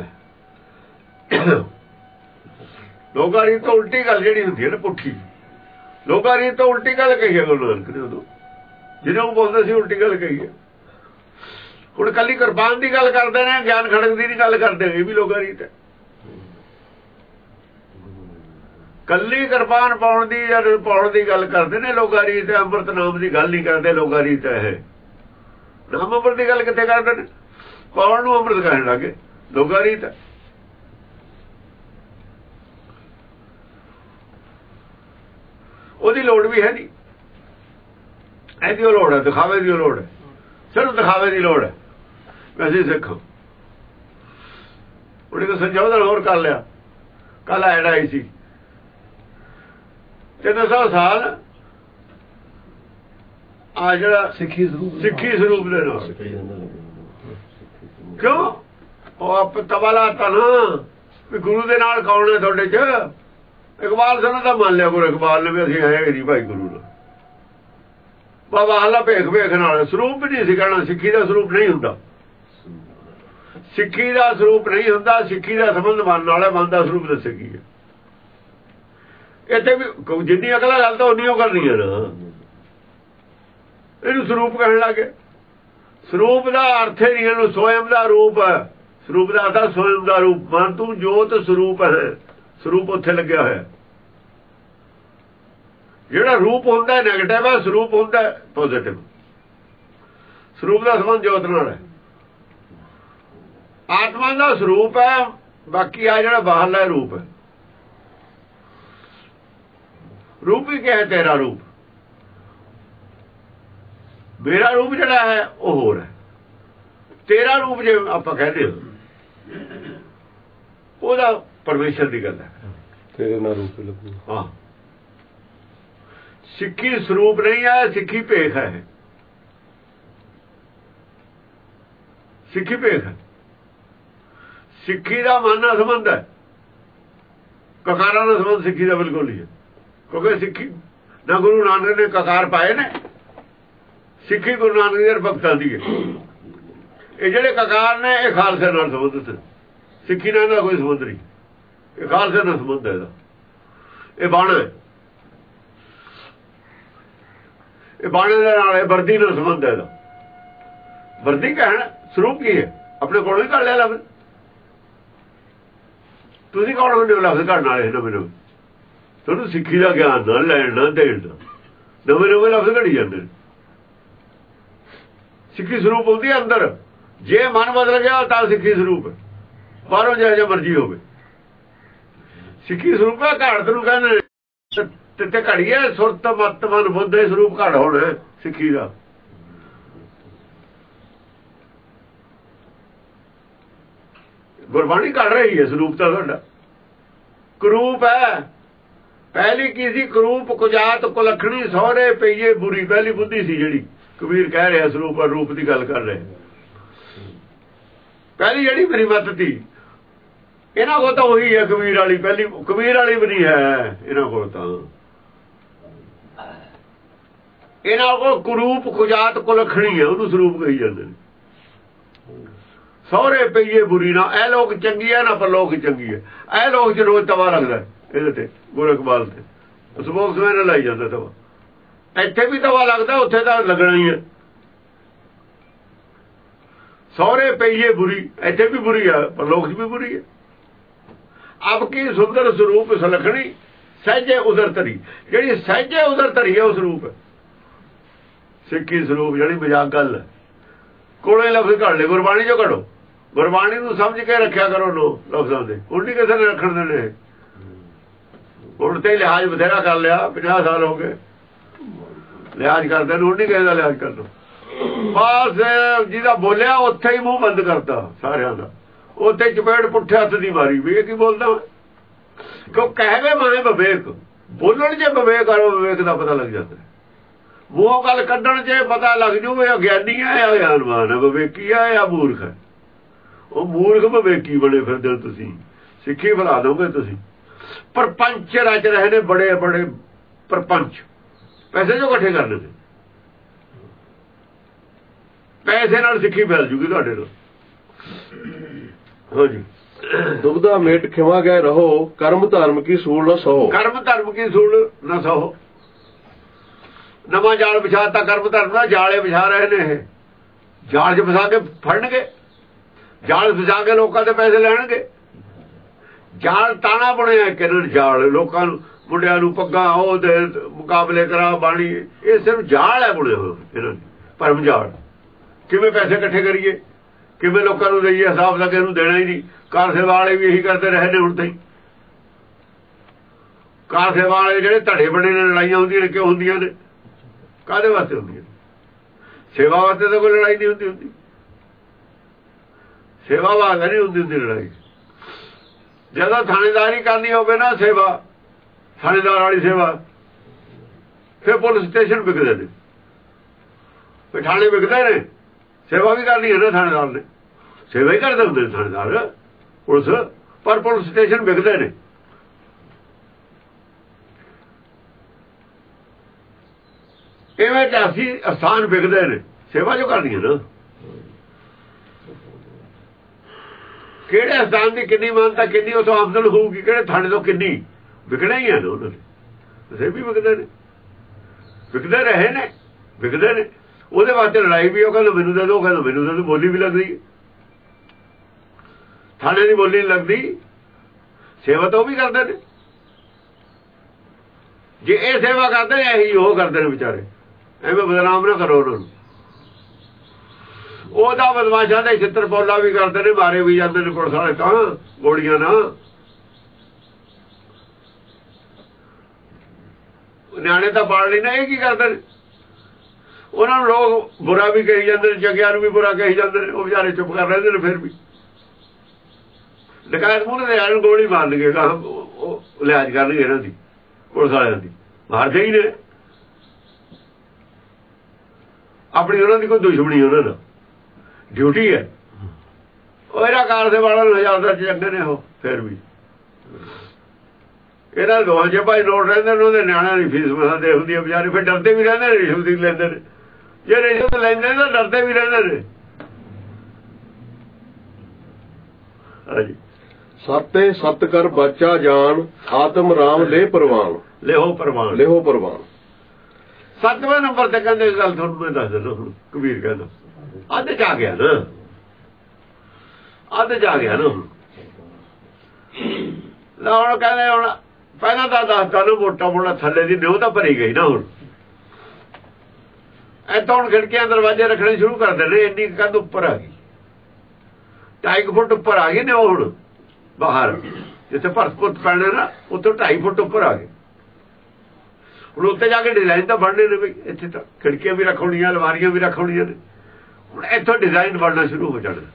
ਲੋਕਾਂ ਰੀਤ ਤੋਂ ਉਲਟੀ ਗੱਲ ਜਿਹੜੀ ਹੁੰਦੀ ਹੈ ਨਾ, ਪੁੱਠੀ। ਲੋਕਾਂ ਰੀਤ ਤੋਂ ਉਲਟੀ ਗੱਲ ਕਹੀ ਹੈ ਗੁਰੂ ਨਾਨਕ ਨੇ ਉਦੋਂ, ਜਿਹਨੂੰ ਬੋਲਦੇ ਸੀ ਉਲਟੀ ਗੱਲ ਕਹੀ ਹੈ। ਹੁਣ ਕੱਲੀ ਕਿਰਪਾਨ ਦੀ ਗੱਲ ਕਰਦੇ ਨੇ, ਗਿਆਨ ਖੜਕ ਦੀ ਨਹੀਂ ਗੱਲ ਕਰਦੇ। ਇਹ ਵੀ ਲੋਕਾਂ ਰੀਤ ਹੈ। ਕੱਲੀ ਕਿਰਪਾਨ ਪਾਉਣ ਦੀ ਜਾਂ ਪਾਉਣ ਦੀ ਗੱਲ ਕਰਦੇ ਨੇ, ਲੋਕਾਂ ਰੀਤ ਹੈ। ਅੰਮ੍ਰਿਤ ਨਾਮ ਦੀ ਗੱਲ ਨਹੀਂ ਕਰਦੇ, ਲੋਕਾਂ ਰੀਤ ਹੈ। ਨਾਮ ਅੰਮ੍ਰਿਤ ਦੀ ਗੱਲ ਕਿੱਥੇ ਕਰਦੇ ਨੇ? ਪਾਉਣ ਨੂੰ ਅੰਮ੍ਰਿਤ ਕਹਿਣ ਲੱਗੇ, ਲੋਕਾਂ ਰੀਤ ਹੈ। ਉਹਦੀ ਲੋੜ ਵੀ ਹੈ ਨਹੀਂ। ਇਹਦੀ ਉਹ ਲੋੜ ਹੈ, ਦਿਖਾਵੇ ਦੀ ਲੋੜ ਹੈ। ਸਿਰਫ ਦਿਖਾਵੇ ਦੀ ਲੋੜ ਹੈ। ਵੈਸੇ ਸਿੱਖ ਉਹਨੇ ਤਾਂ ਸੰਜੋਧਨ ਹੋਰ ਕਰ ਲਿਆ। ਕੱਲ ਐਡ ਆਈ ਸੀ 300 ਸਾਲ ਆ ਜਿਹੜਾ ਸਿੱਖੀ ਸਰੂਪ ਦੇ ਨਾਲ। ਕਿਉਂ? ਉਹ ਆਪ ਤਵਾਲਾ ਤਾਂ ਨਾ ਵੀ ਗੁਰੂ ਦੇ ਨਾਲ ਕੌਣ ਹੈ ਤੁਹਾਡੇ 'ਚ? ਇਕਬਾਲ ਸਿੰਘ ਦਾ ਮੰਨ ਲਿਆ ਗੁਰੂ ਇਕਬਾਲ ਨੇ ਵੀ ਅਸੀਂ ਹੈ ਨਹੀਂ ਭਾਈ ਗੁਰੂ ਨਾਲ। ਬਾਬਾ ਹਾਲਾ ਭੇਖ ਨਾਲ ਸਰੂਪ ਵੀ ਨਹੀਂ ਸੀ ਕਹਿਣਾ। ਸਿੱਖੀ ਦਾ ਸਰੂਪ ਨਹੀਂ ਹੁੰਦਾ, ਸਿੱਖੀ ਦਾ ਸਰੂਪ ਨਹੀਂ ਹੁੰਦਾ। ਸਿੱਖੀ ਦਾ ਸੰਬੰਧ ਮੰਨਣ ਵਾਲਾ ਮਨ ਦਾ ਸਰੂਪ ਦੱਸੇ ਕੀ ਹੈ। ਇੱਥੇ ਵੀ ਜਿੰਨੀ ਅਗਲਾ ਗੱਲ ਤਾਂ ਉਨੀ ਉਹ ਕਰਨੀ ਹੈ ਨਾ। ਇਹਨੂੰ ਸਰੂਪ ਕਹਿਣ ਲੱਗੇ। ਸਰੂਪ ਦਾ ਅਰਥ ਹੀ ਨਹੀਂ ਇਹਨੂੰ ਸਵਯੰ ਦਾ ਰੂਪ ਹੈ। ਸਰੂਪ ਦਾ ਅਰਥ ਸਵਯੰ ਦਾ ਰੂਪ। ਮਨ ਤੂੰ ਜੋਤ ਸਰੂਪ ਹੈ। ਸਰੂਪ ਉੱਥੇ ਲੱਗਿਆ ਹੋਇਆ। ਜਿਹੜਾ ਰੂਪ ਹੁੰਦਾ ਨੈਗੇਟਿਵ ਹੈ, ਸਰੂਪ ਹੁੰਦਾ ਪੋਜ਼ਿਟਿਵ। ਸਰੂਪ ਦਾ ਸੰਬੰਧ ਜੋਤ ਨਾਲ ਹੈ। ਆਤਮਾ ਦਾ ਸਰੂਪ ਹੈ, ਬਾਕੀ ਆ ਜਿਹੜਾ ਬਾਹਰਲਾ ਰੂਪ ਹੈ। ਰੂਪ ਹੀ ਕਿਹਾ ਤੇਰਾ ਰੂਪ। ਮੇਰਾ ਰੂਪ ਜਿਹੜਾ ਹੈ ਉਹ ਹੋਰ ਹੈ। ਤੇਰਾ ਰੂਪ ਜੇ ਆਪਾਂ ਕਹਿੰਦੇ ਹਾਂ ਉਹਦਾ ਪਰਮੇਸ਼ਰ ਦੀ ਗੱਲ ਹੈ। ਤੇਰੇ ਨਾਲ ਰੂਪ ਲੱਗੂ। ਹਾਂ, ਸਿੱਖੀ ਸਰੂਪ ਨਹੀਂ ਹੈ, ਸਿੱਖੀ ਭੇਖ ਹੈ। ਸਿੱਖੀ ਭੇਖ ਹੈ। ਸਿੱਖੀ ਦਾ ਮਨ ਨਾਲ ਸੰਬੰਧ ਹੈ, ਕਕਾਰਾਂ ਨਾਲ ਸੰਬੰਧ ਸਿੱਖੀ ਦਾ ਬਿਲਕੁਲ ਨਹੀਂ ਹੈ। ਕਿਉਂਕਿ ਸਿੱਖੀ ਨਾ ਗੁਰੂ ਨਾਨਕ ਨੇ ਕਕਾਰ ਪਾਏ ਨੇ। ਸਿੱਖੀ ਗੁਰੂ ਨਾਨਕ ਦੇ ਭਗਤਾਂ ਦੀ ਹੈ। ਇਹ ਜਿਹੜੇ ਕਕਾਰ ਨੇ ਇਹ ਖਾਲਸੇ ਨਾਲ ਸੰਬੰਧਿਤ। ਸਿੱਖੀ ਨਾਲ ਇਹਦਾ ਕੋਈ ਸੰਬੰਧ ਨਹੀਂ। ਇਹ ਖਾਲਸੇ ਨਾਲ ਸੰਬੰਧ ਹੈ ਇਹਦਾ। ਇਹ ਬਾਣਾ ਹੈ, ਇਹ ਬਾਣੇ ਦੇ ਨਾਲ, ਇਹ ਵਰਦੀ ਨਾਲ ਸੰਬੰਧ ਹੈ ਇਹਦਾ। ਵਰਦੀ ਕਹਿਣ ਸਰੂਪ ਕੀ ਹੈ? ਆਪਣੇ ਕੋਲੋਂ ਹੀ ਕੱਢ ਲਿਆ ਲਫ਼ਜ਼। ਤੁਸੀਂ ਕੌਣ ਹੁੰਦੇ ਹੋ ਲਫ਼ਜ਼ ਕੱਢਣ ਵਾਲੇ? ਨਵੇਂ ਨਵੇਂ ਤੁਹਾਨੂੰ ਸਿੱਖੀ ਦਾ ਗਿਆਨ ਨਾ ਲੈਣ ਨਾ ਦੇਣ ਦਾ ਨਵੇਂ ਨਵੇਂ ਲਫ਼ਜ਼ ਘੜੀ ਜਾਂਦੇ ਨੇ। ਸਿੱਖੀ ਸਰੂਪ ਹੁੰਦੀ ਹੈ ਅੰਦਰ। ਜੇ ਮਨ ਬਦਲ ਗਿਆ ਤਾਂ ਸਿੱਖੀ ਸਰੂਪ ਹੈ। ਬਾਹਰੋਂ ਜਿਹੜਾ ਮਰਜ਼ੀ ਹੋਵੇ ਸਿੱਖੀ ਸਰੂਪ ਹੈ। ਘਾੜਤ ਨੂੰ ਕਹਿੰਦੇ ਤੇ ਘੜੀ ਹੈ। ਸੁਰਤ ਮਤ ਮਨ ਬੁੱਧ ਦੇ ਸਰੂਪ ਘੜ ਹੋਣਾ ਸਿੱਖੀ ਦਾ। ਗੁਰਬਾਣੀ ਘੜ ਰਹੀ ਹੈ ਸਰੂਪ ਤਾਂ ਤੁਹਾਡਾ। ਕਰੂਪ ਹੈ। ਪਹਿਲੀ ਕੀ ਸੀ? ਕਰੂਪ ਕੁਜਾਤ ਕੁਲਖਣੀ ਸਹੁਰੇ ਪਈਏ ਬੁਰੀ। ਪਹਿਲੀ ਬੁੱਧੀ ਸੀ ਜਿਹੜੀ ਕਬੀਰ ਕਹਿ ਰਿਹਾ ਸਰੂਪ ਔਰ ਰੂਪ ਦੀ ਗੱਲ ਕਰ ਰਹੇ। ਪਹਿਲੀ ਜਿਹੜੀ ਮੇਰੀ ਮੱਤ ਸੀ ਇਹਨਾਂ ਕੋਲ ਤਾਂ ਉਹੀ ਹੈ ਕਬੀਰ ਵਾਲੀ। ਪਹਿਲੀ ਕਬੀਰ ਵਾਲੀ ਵੀ ਨਹੀਂ ਹੈ ਇਹਨਾਂ ਕੋਲ। ਤਾਂ ਇਹਨਾਂ ਕੋਲ ਕਰੂਪ ਕੁਜਾਤ ਕੁਲਖਣੀ ਹੈ, ਉਹਨੂੰ ਸਰੂਪ ਕਹੀ ਜਾਂਦੇ ਨੇ। ਸਹੁਰੇ ਪਈਏ ਬੁਰੀ ਨਾ। ਇਹ ਲੋਕ ਚੰਗੀ ਹੈ ਨਾ ਪਰਲੋਕ ਚੰਗੀ ਹੈ। ਇਹ ਲੋਕ ਚ ਰੋਜ਼ ਤਵਾ ਲੱਗਦਾ ਇਹਦੇ ਤੇ ਗੁਰੂ ਇਕਬਾਲ ਤੇ ਸਬੋਕ ਸਵੇਰੇ ਲਾਈ ਜਾਂਦਾ ਤਵਾ। ਇੱਥੇ ਵੀ ਤਵਾ ਲੱਗਦਾ, ਉੱਥੇ ਤਾਂ ਲੱਗਣਾ ਹੀ ਹੈ। ਸਹੁਰੇ ਪਈਏ ਬੁਰੀ, ਇੱਥੇ ਵੀ ਬੁਰੀ ਹੈ ਪਰਲੋਕ ਚ ਵੀ ਬੁਰੀ ਹੈ। ਅਬ ਕੀ ਸੁੰਦਰ ਸਰੂਪ ਸਲਖਣੀ ਸਹਿਜੇ ਉਦਰ ਧਰੀ। ਜਿਹੜੀ ਸਹਿਜੇ ਉਦਰ ਧਰੀ ਹੈ ਉਹ ਸਰੂਪ ਹੈ ਸਿੱਖੀ ਸਰੂਪ। ਜਿਹੜੀ ਮਜ਼ਾਕ ਗੱਲ ਹੈ ਕੋਲੇ ਲਫ਼ਜ਼ ਘੜ ਲੈ। ਗੁਰਬਾਣੀ ਚੋਂ ਘੜੋ। ਗੁਰਬਾਣੀ ਨੂੰ ਸਮਝ ਕੇ ਰੱਖਿਆ ਕਰੋ ਲਫ਼ਜ਼ਾਂ ਦੇ। ਹੁਣ ਨਹੀਂ ਕਿਸੇ ਨੇ ਰੱਖਣ ਦੇਣੇ। ਹੁਣ ਤੇ ਲਿਹਾਜ਼ ਬਥੇਰਾ ਕਰ ਲਿਆ। 50 ਸਾਲ ਹੋ ਗਏ ਲਿਹਾਜ਼ ਕਰਦੇ ਨੂੰ। ਹੁਣ ਨਹੀਂ ਕਿਸੇ ਦਾ ਲਿਹਾਜ਼ ਕਰਨਾ। ਬਸ ਜਿਹਦਾ ਬੋਲਿਆ ਉੱਥੇ ਹੀ ਮੂੰਹ ਬੰਦ ਕਰਤਾ ਸਾਰਿਆਂ ਦਾ। ਉੱਥੇ ਚਪੇੜ ਪੁੱਠੇ ਹੱਥ ਦੀ ਮਾਰੀ ਵੀ ਇਹ ਕੀ ਬੋਲਦਾ। ਕਿਉਂ ਕਹਿਵੇ ਮਾਰੇ ਵਿਵੇਕ। ਬੋਲਣ ਜੇ ਵਿਵੇਕ ਆਰੋ ਵਿਵੇਕ ਦਾ ਪਤਾ ਲੱਗ ਜਾਂਦਾ। ਮੂੰਹੋਂ ਗੱਲ ਕੱਢਣ ਜੇ ਪਤਾ ਲੱਗ ਜੂ ਇਹ ਅਗਿਆਨੀ ਹੈ ਜਾਂ ਗਿਆਨਵਾਨ ਹੈ, ਵਿਵੇਕੀ ਹੈ ਜਾਂ ਮੂਰਖ ਹੈ। ਉਹ ਮੂਰਖ ਵਿਵੇਕੀ ਬਣੇ ਫਿਰਦੇ ਤੁਸੀਂ। ਸਿੱਖੀ ਬਣਾ ਦੋਗੇ ਤੁਸੀਂ। ਪਰਪੰਚ ਰਚ ਰਹੇ ਨੇ ਬੜੇ ਬੜੇ ਪਰਪੰਚ। ਪੈਸੇ ਜੋ ਇਕੱਠੇ ਕਰਨੇ ਨੇ। ਪੈਸੇ ਨਾਲ ਸਿੱਖੀ ਫੈਲ ਜੂਗੀ ਤੁਹਾਡੇ ਨਾਲ। ਹਾਂਜੀ। ਦੁਬਦਾ ਮੇਟ ਖਿਵਾ ਗਏ ਰਹੋ। ਕਰਮ ਧਰਮ ਕੀ ਸੂਲ ਨਾ ਸਹੋ। ਕਰਮ ਧਰਮ ਕੀ ਸੂਲ ਨਾ ਸਹੋ। ਨਵਾਂ ਜਾਲ ਵਿਛਾਤਾ ਕਰਮ ਧਰਮ ਦਾ। ਜਾਲੇ ਵਿਛਾ ਰਹੇ ਨੇ ਇਹ। ਜਾਲ 'ਚ ਫਸਾ ਕੇ ਫੜਨਗੇ। ਜਾਲ ਫਸਾ ਕੇ ਲੋਕਾਂ ਦੇ ਪੈਸੇ ਲੈਣਗੇ। ਜਾਲ ਤਾਣਾ ਬਣਿਆ ਕਿਰਨ ਜਾਲ। ਲੋਕਾਂ ਨੂੰ ਮੁੰਡਿਆਂ ਨੂੰ ਪੱਗਾਂ ਉਹ ਦੇ ਮੁਕਾਬਲੇ ਕਰਾ ਬਾਣੀ। ਇਹ ਸਿਰਫ ਜਾਲ ਹੈ ਬਣਿਆ ਹੋਇਆ ਇਹਨਾਂ ਦੀ। ਭਰਮ ਜਾਲ। ਕਿਵੇਂ ਪੈਸੇ ਇਕੱਠੇ ਕਰੀਏ, ਕਿਵੇਂ ਲੋਕਾਂ ਨੂੰ ਦਈਏ। ਹਿਸਾਬ ਦਾ ਇਹਨੂੰ ਦੇਣਾ ਹੀ ਨਹੀਂ। ਕਾਰ ਸੇਵਾ ਵਾਲੇ ਵੀ ਇਹੀ ਕਰਦੇ ਰਹੇ ਨੇ ਹੁਣ ਤਾਈਂ। ਕਾਰ ਸੇਵਾ ਵਾਲੇ ਜਿਹੜੇ ਧੜੇ ਬਣੇ ਨੇ ਲੜਾਈਆਂ ਹੁੰਦੀਆਂ ਨੇ ਕਿਉਂ ਹੁੰਦੀਆਂ ਨੇ? ਕਾਹਦੇ ਵਾਸਤੇ ਹੁੰਦੀਆਂ? ਸੇਵਾ ਵਾਸਤੇ ਤਾਂ ਕੋਈ ਲੜਾਈ ਨਹੀਂ ਹੁੰਦੀ। ਸੇਵਾ ਵਾਸਤੇ ਨਹੀਂ ਹੁੰਦੀ ਲੜਾਈ। ਜਦੋਂ ਥਾਣੇਦਾਰੀ ਕਰਨੀ ਹੋਵੇ ਨਾ ਸੇਵਾ, ਥਾਣੇਦਾਰ ਵਾਲੀ ਸੇਵਾ, ਫਿਰ ਪੁਲਿਸ ਸਟੇਸ਼ਨ ਵਿਕਦੇ ਨੇ। ਫਿਰ ਥਾਣੇ ਵਿਕਦੇ ਨੇ। ਸੇਵਾ ਵੀ ਕਰਨੀ ਹੈ ਨਾ ਥਾਣੇਦਾਰ ਨੇ। ਸੇਵਾ ਹੀ ਕਰਦੇ ਹੁੰਦੇ ਥਾਣੇਦਾਰ। ਪੁਲਿਸ ਪਰ ਪੁਲਿਸ ਸਟੇਸ਼ਨ ਵਿਕਦੇ ਨੇ। ਇਵੇਂ 80 ਅਸਥਾਨ ਵਿਕਦੇ ਨੇ, ਸੇਵਾ ਜੋ ਕਰਨੀ ਹੈ ਨਾ। ਕਿਹੜੇ ਅਸਥਾਨ ਦੀ ਕਿੰਨੀ ਮਾਨਤਾ, ਕਿੰਨੀ ਉਥੋਂ ਆਮਦਨ ਹੋਊਗੀ, ਕਿਹੜੇ ਥਾਣੇ ਤੋਂ ਕਿੰਨੀ, ਵਿਕਣਾ ਹੀ ਹੈ ਨਾ ਉਹਨਾਂ ਨੇ। ਸੇ ਵੀ ਵਿਕਦੇ ਨੇ, ਵਿਕਦੇ ਰਹੇ ਨੇ, ਵਿਕਦੇ ਨੇ। ਉਹਦੇ ਵਾਸਤੇ ਲੜਾਈ ਵੀ, ਉਹ ਕਹਿੰਦਾ ਮੈਨੂੰ ਦੇ ਦਿਓ, ਕਹਿੰਦਾ ਮੈਨੂੰ ਦੇ ਦਿਓ। ਬੋਲੀ ਵੀ ਲੱਗਦੀ, ਥਾਣੇ ਦੀ ਬੋਲੀ ਨਹੀਂ ਲੱਗਦੀ। ਸੇਵਾ ਤਾਂ ਉਹ ਵੀ ਕਰਦੇ ਨੇ। ਜੇ ਇਹ ਸੇਵਾ ਕਰਦੇ ਨੇ, ਇਹੀ ਉਹ ਕਰਦੇ ਨੇ ਵਿਚਾਰੇ। ਐਵੇਂ ਬਦਨਾਮ ਨਾ ਕਰੋ ਉਹਨਾਂ ਨੂੰ। ਉਹਦਾ ਬਦਮਾਸ਼ਾਂ ਦੇ ਛਿੱਤਰ ਪੌਲਾ ਵੀ ਕਰਦੇ ਨੇ, ਮਾਰੇ ਵੀ ਜਾਂਦੇ ਨੇ ਪੁਲਿਸ ਵਾਲੇ ਤਾਂ ਗੋਲੀਆਂ ਨਾਲ। ਨਿਆਣੇ ਤਾਂ ਪਾਲ ਲਈ ਨਾ, ਇਹ ਕੀ ਕਰਦੇ ਨੇ? ਉਹਨਾਂ ਨੂੰ ਲੋਕ ਬੁਰਾ ਵੀ ਕਹੀ ਜਾਂਦੇ ਨੇ, ਚੰਗਿਆਂ ਨੂੰ ਵੀ ਬੁਰਾ ਕਹੀ ਜਾਂਦੇ ਨੇ। ਉਹ ਵਿਚਾਰੇ ਚੁੱਪ ਕਰ ਰਹਿੰਦੇ ਨੇ। ਫਿਰ ਵੀ ਡਕੈਤ ਮੂਹਰੇ ਦੇ ਆਣ ਗੋਲੀ ਮਾਰ ਲਈਏ, ਉਹ ਲਿਹਾਜ਼ ਕਰਨਗੇ ਇਹਨਾਂ ਦੀ, ਪੁਲਿਸ ਵਾਲਿਆਂ ਦੀ। ਮਾਰਦੇ ਹੀ ਨੇ। ਆਪਣੀ ਉਹਨਾਂ ਦੀ ਕੋਈ ਦੁਸ਼ਮਣੀ ਉਹਨਾਂ ਦਾ, ਡਿਊਟੀ ਹੈ। ਉਹ ਇਹਦਾ ਕਾਰ ਦੇ ਵਾਲਾ ਨੂੰ 1000 ਦਾ ਚੰਗੇ ਨੇ ਉਹ। ਫਿਰ ਵੀ ਇਹਨਾਂ ਦੋਹਾਂ ਜੇ ਭਾਈ ਨੋਟ ਰਹਿੰਦੇ ਨੇ, ਉਹਦੇ ਨਿਆਣਿਆਂ ਦੀ ਫੀਸ ਮਸਾਂ ਦੇ ਹੁੰਦੀ ਹੈ ਵਿਚਾਰੇ। ਫਿਰ ਡਰਦੇ ਵੀ ਰਹਿੰਦੇ ਨੇ, ਰਿਸ਼ਵਤ ਵੀ ਲੈਂਦੇ ਨੇ। ਜੇ ਰਿਸ਼ਵਤ ਲੈਂਦੇ ਨੇ ਤਾਂ ਡਰਦੇ ਵੀ ਰਹਿੰਦੇ ਨੇ। ਹਾਂਜੀ, ਸਤੇ ਸਤ ਕਰ ਬਾਚਾ ਜਾਣ, ਆਤਮ ਰਾਮ ਲੈ ਪ੍ਰਵਾਨ। ਲਿਹੋ ਪ੍ਰਵਾਨ, ਲਿਹੋ ਪ੍ਰਵਾਨ। 7ਵੇਂ ਨੰਬਰ ਤੇ ਕਹਿੰਦੇ ਗੱਲ ਤੁਹਾਨੂੰ ਮੈਂ ਦੱਸ ਦਿੰਦਾ। ਹੁਣ ਕਬੀਰ ਕਹਿੰਦਾ ਅੱਧ ਚ ਆ ਗਿਆ ਨਾ, ਅੱਧ ਚ ਆ ਗਿਆ ਨਾ। ਹੁਣ ਕਹਿੰਦੇ ਹੁਣ ਪਹਿਲਾਂ ਤਾਂ ਦੱਸਦਾ ਨਾ, ਮੋਟਾ ਮੋਟਾ ਥੱਲੇ ਦੀ ਨਿਉ ਤਾਂ ਭਰੀ ਗਈ ਨਾ। ਹੁਣ ਇੱਥੋਂ ਹੁਣ ਖਿੜਕੀਆਂ ਦਰਵਾਜ਼ੇ ਰੱਖਣੇ ਸ਼ੁਰੂ ਕਰਦੇ ਨੇ। ਇੰਨੀ ਕੰਧ ਉੱਪਰ ਆ ਗਈ, 2.5 ਫੁੱਟ ਉੱਪਰ ਆ ਗਈ ਨੇ। ਉਹ ਹੁਣ ਬਾਹਰ ਜਿੱਥੇ ਭਰਤ ਪੈਣਾ ਨਾ, ਉੱਥੋਂ 2.5 ਫੁੱਟ ਉੱਪਰ ਆ ਗਏ। ਹੁਣ ਉੱਤੇ ਜਾ ਕੇ ਡਿਜ਼ਾਈਨ ਤਾਂ ਬਣਨੇ ਨੇ ਬਈ। ਇੱਥੇ ਤਾਂ ਖਿੜਕੀਆਂ ਵੀ ਰੱਖਣੀਆਂ, ਅਲਮਾਰੀਆਂ ਵੀ ਰੱਖਣੀਆਂ ਨੇ। ਹੁਣ ਇੱਥੋਂ ਡਿਜ਼ਾਈਨ ਬਣਨਾ ਸ਼ੁਰੂ ਹੋ ਜਾਣਾ।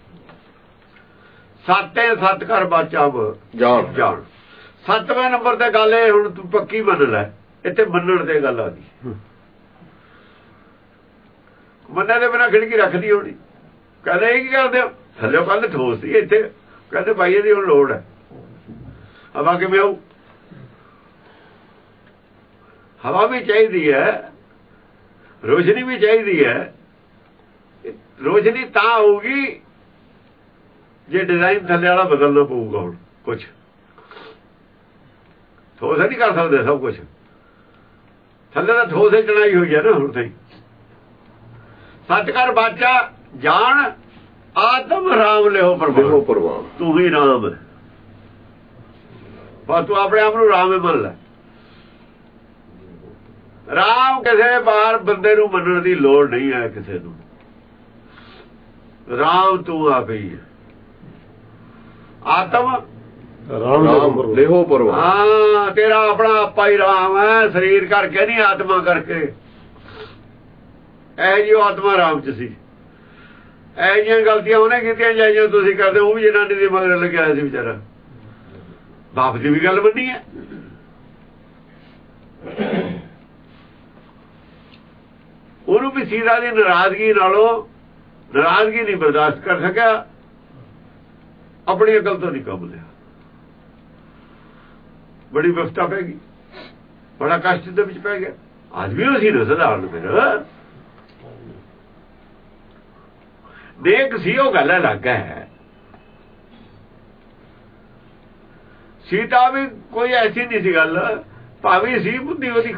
ਸਤੇ ਸਤ ਕਰ ਬਾਚਾ ਜਾਣ ਜਾਣ। 7ਵੇਂ ਨੰਬਰ ਤੇ ਗੱਲ ਇਹ, ਹੁਣ ਤੂੰ ਪੱਕੀ ਮੰਨ ਲੈ। ਇੱਥੇ ਮੰਨਣ ਤੇ ਗੱਲ ਆ ਗਈ। ਮੰਨਣ ਦੇ ਬਿਨਾਂ ਖਿੜਕੀ ਰੱਖਦੀ ਹੋਣੀ। ਕਹਿੰਦੇ ਇਹ ਕੀ ਕਰਦੇ ਹੋ? ਥੱਲੇ ਕਹਿੰਦੇ ਠੋਸ ਸੀ। ਇੱਥੇ ਕਹਿੰਦੇ ਭਾਈ ਇਹਦੀ ਹੁਣ ਲੋੜ ਹੈ। ਹਵਾ ਕਿਵੇਂ ਆਊ? ਹਵਾ ਵੀ ਚਾਹੀਦੀ ਹੈ, ਰੋਸ਼ਨੀ ਵੀ ਚਾਹੀਦੀ ਹੈ। ਰੋਸ਼ਨੀ ਤਾਂ ਆਊਗੀ ਜੇ ਡਿਜ਼ਾਈਨ ਥੱਲੇ ਵਾਲਾ ਬਦਲਣਾ ਪਊਗਾ। ਹੁਣ ਕੁਛ ਠੋਸ ਨਹੀਂ ਕਰ ਸਕਦੇ ਸਭ ਕੁਛ। ਥੱਲੇ ਤਾਂ ਠੋਸ ਚੜਾਈ ਹੋਈ ਹੈ ਨਾ ਹੁਣ ਤਾਈ। ਸੱਚ ਕਰ ਬਾਚਾ ਜਾਣ, ਆਤਮ ਰਾਮ ਲਿਓ ਪ੍ਰਵਾਨ। ਤੂੰ ਹੀ ਰਾਮ ਹੈ, ਬਸ ਤੂੰ ਆਪਣੇ ਆਪ ਨੂੰ ਰਾਮ ਹੀ ਮੰਨ ਲੈ। ਰਾਮ ਕਿਸੇ ਬਾਹਰ ਬੰਦੇ ਨੂੰ ਮੰਨਣ ਦੀ ਲੋੜ ਨਹੀਂ ਹੈ ਕਿਸੇ ਨੂੰ। ਰਾਮ ਤੂੰ ਆਪ ਹੀ ਹੈ। ਆਤਮ ਰਾਮ ਲਿਹੋ ਪ੍ਰਵਾਨ। ਹਾਂ, ਤੇਰਾ ਆਪਣਾ ਆਪਾ ਹੀ ਰਾਮ ਹੈ। ਸਰੀਰ ਕਰਕੇ ਨਹੀਂ, ਆਤਮਾ ਕਰਕੇ। ਇਹ ਜਿਹੀ ਆਤਮਾ ਰਾਮ ਚ ਸੀ। ਇਹ ਜਿਹੀਆਂ ਗਲਤੀਆਂ ਉਹਨੇ ਕੀਤੀਆਂ ਜਾਈਆਂ ਤੁਸੀਂ ਕਰਦੇ। ਉਹ ਵੀ ਜਨਾਨੀ ਦੇ ਮਗਰ ਲੱਗਿਆ ਸੀ ਵਿਚਾਰਾ। ਬਾਪ ਦੀ ਵੀ ਗੱਲ ਮੰਨੀ ਹੈ। ਉਹਨੂੰ ਵੀ ਸੀਤਾ ਦੀ ਨਾਰਾਜ਼ਗੀ ਨਾਲੋਂ ਨਾਰਾਜ਼ਗੀ ਨਹੀਂ ਬਰਦਾਸ਼ਤ ਕਰ ਸਕਿਆ। ਆਪਣੀ ਅਕਲ ਤੋਂ ਨਹੀਂ ਕੰਮ ਲਿਆ। ਬੜੀ ਵਿਵਸਥਾ ਪੈ ਗਈ, ਬੜਾ ਕਸ਼ਟ ਦੇ ਵਿੱਚ ਪੈ ਗਿਆ। ਆਦਮੀ ਉਹ ਸੀ ਨਾ ਸਧਾਰਨ। ਫਿਰ ਦੇਖ ਸੀ, ਉਹ ਗੱਲ ਅਲੱਗ ਹੈ। ਸੀਤਾ ਵੀ ਕੋਈ ਐਸੀ ਨਹੀਂ ਸੀ ਗੱਲ। ਭਾਵੇਂ ਸੀ ਬੁੱਧੀ, ਉਹਦੀ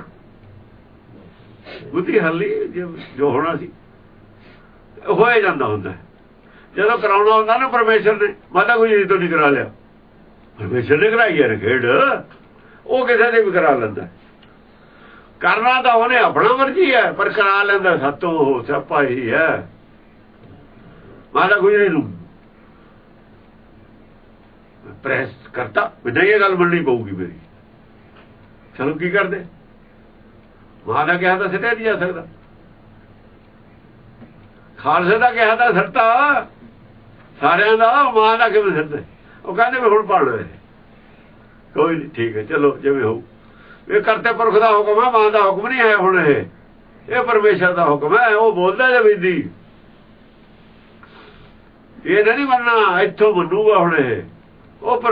ਬੁੱਧੀ ਹੱਲੀ ਜੋ ਹੋਣਾ ਸੀ ਹੋਏ ਜਾਂਦਾ ਹੁੰਦਾ। ਜਦੋਂ ਕਰਾਉਣਾ ਹੁੰਦਾ ਨਾ ਪਰਮੇਸ਼ਰ ਨੇ, ਮਾਤਾ ਗੁਜਰੀ ਤੋਂ ਨਹੀਂ ਕਰਾ ਲਿਆ, ਪਰਮੇਸ਼ਰ ਨੇ ਕਰਾਈ ਯਾਰ ਖੇਡ। ਉਹ ਕਿਸੇ ਦੇ ਵੀ ਕਰਾ ਲੈਂਦਾ। ਕਰਨਾ ਤਾਂ ਉਹਨੇ ਆਪਣਾ ਮਰਜ਼ੀ ਹੈ, ਪਰ ਕਰਾ ਲੈਂਦਾ ਸਾਤੋਂ ਸਿਆਪਾ ਹੀ ਹੈ। ਮਾਤਾ ਗੁਜਰੀ ਨੂੰ ਪ੍ਰੈਸ ਕਰਤਾ ਵੀ ਨਹੀਂ, ਇਹ ਗੱਲ ਮੰਨਣੀ ਪਊਗੀ ਮੇਰੀ। ਚਲੋ ਕੀ ਕਰਦੇ? ਮਾਂ ਦਾ ਕਿਹਾ ਤਾਂ ਸਿੱਟਿਆ ਨਹੀਂ ਜਾ ਸਕਦਾ। ਖਾਲਸੇ ਦਾ ਕਿਹਾ ਤਾਂ ਸਿੱਟਾ ਸਾਰਿਆਂ ਦਾ, ਮਾਂ ਦਾ ਕਿਵੇਂ ਸਿੱਟਦੇ? ਉਹ ਕਹਿੰਦੇ ਵੀ ਹੁਣ ਪੜ ਰਹੇ। ਕੋਈ ਨਹੀਂ, ਠੀਕ ਹੈ, ਚਲੋ ਜਿਵੇਂ ਹੋਊ। ਇਹ ਕਰਤੇ ਪੁਰਖ ਦਾ ਹੁਕਮ ਹੈ, ਮਾਂ ਦਾ ਹੁਕਮ ਨਹੀਂ ਹੈ। ਹੁਣ ਇਹ ਪਰਮੇਸ਼ਰ ਦਾ ਹੁਕਮ ਹੈ। ਉਹ ਬੋਲਦਾ ਜਵੇਦੀ, ਇਹ ਨਹੀਂ ਮੰਨਣਾ। ਇੱਥੋਂ ਮੰਨੂਗਾ ਹੁਣ ਇਹ। ਉਹ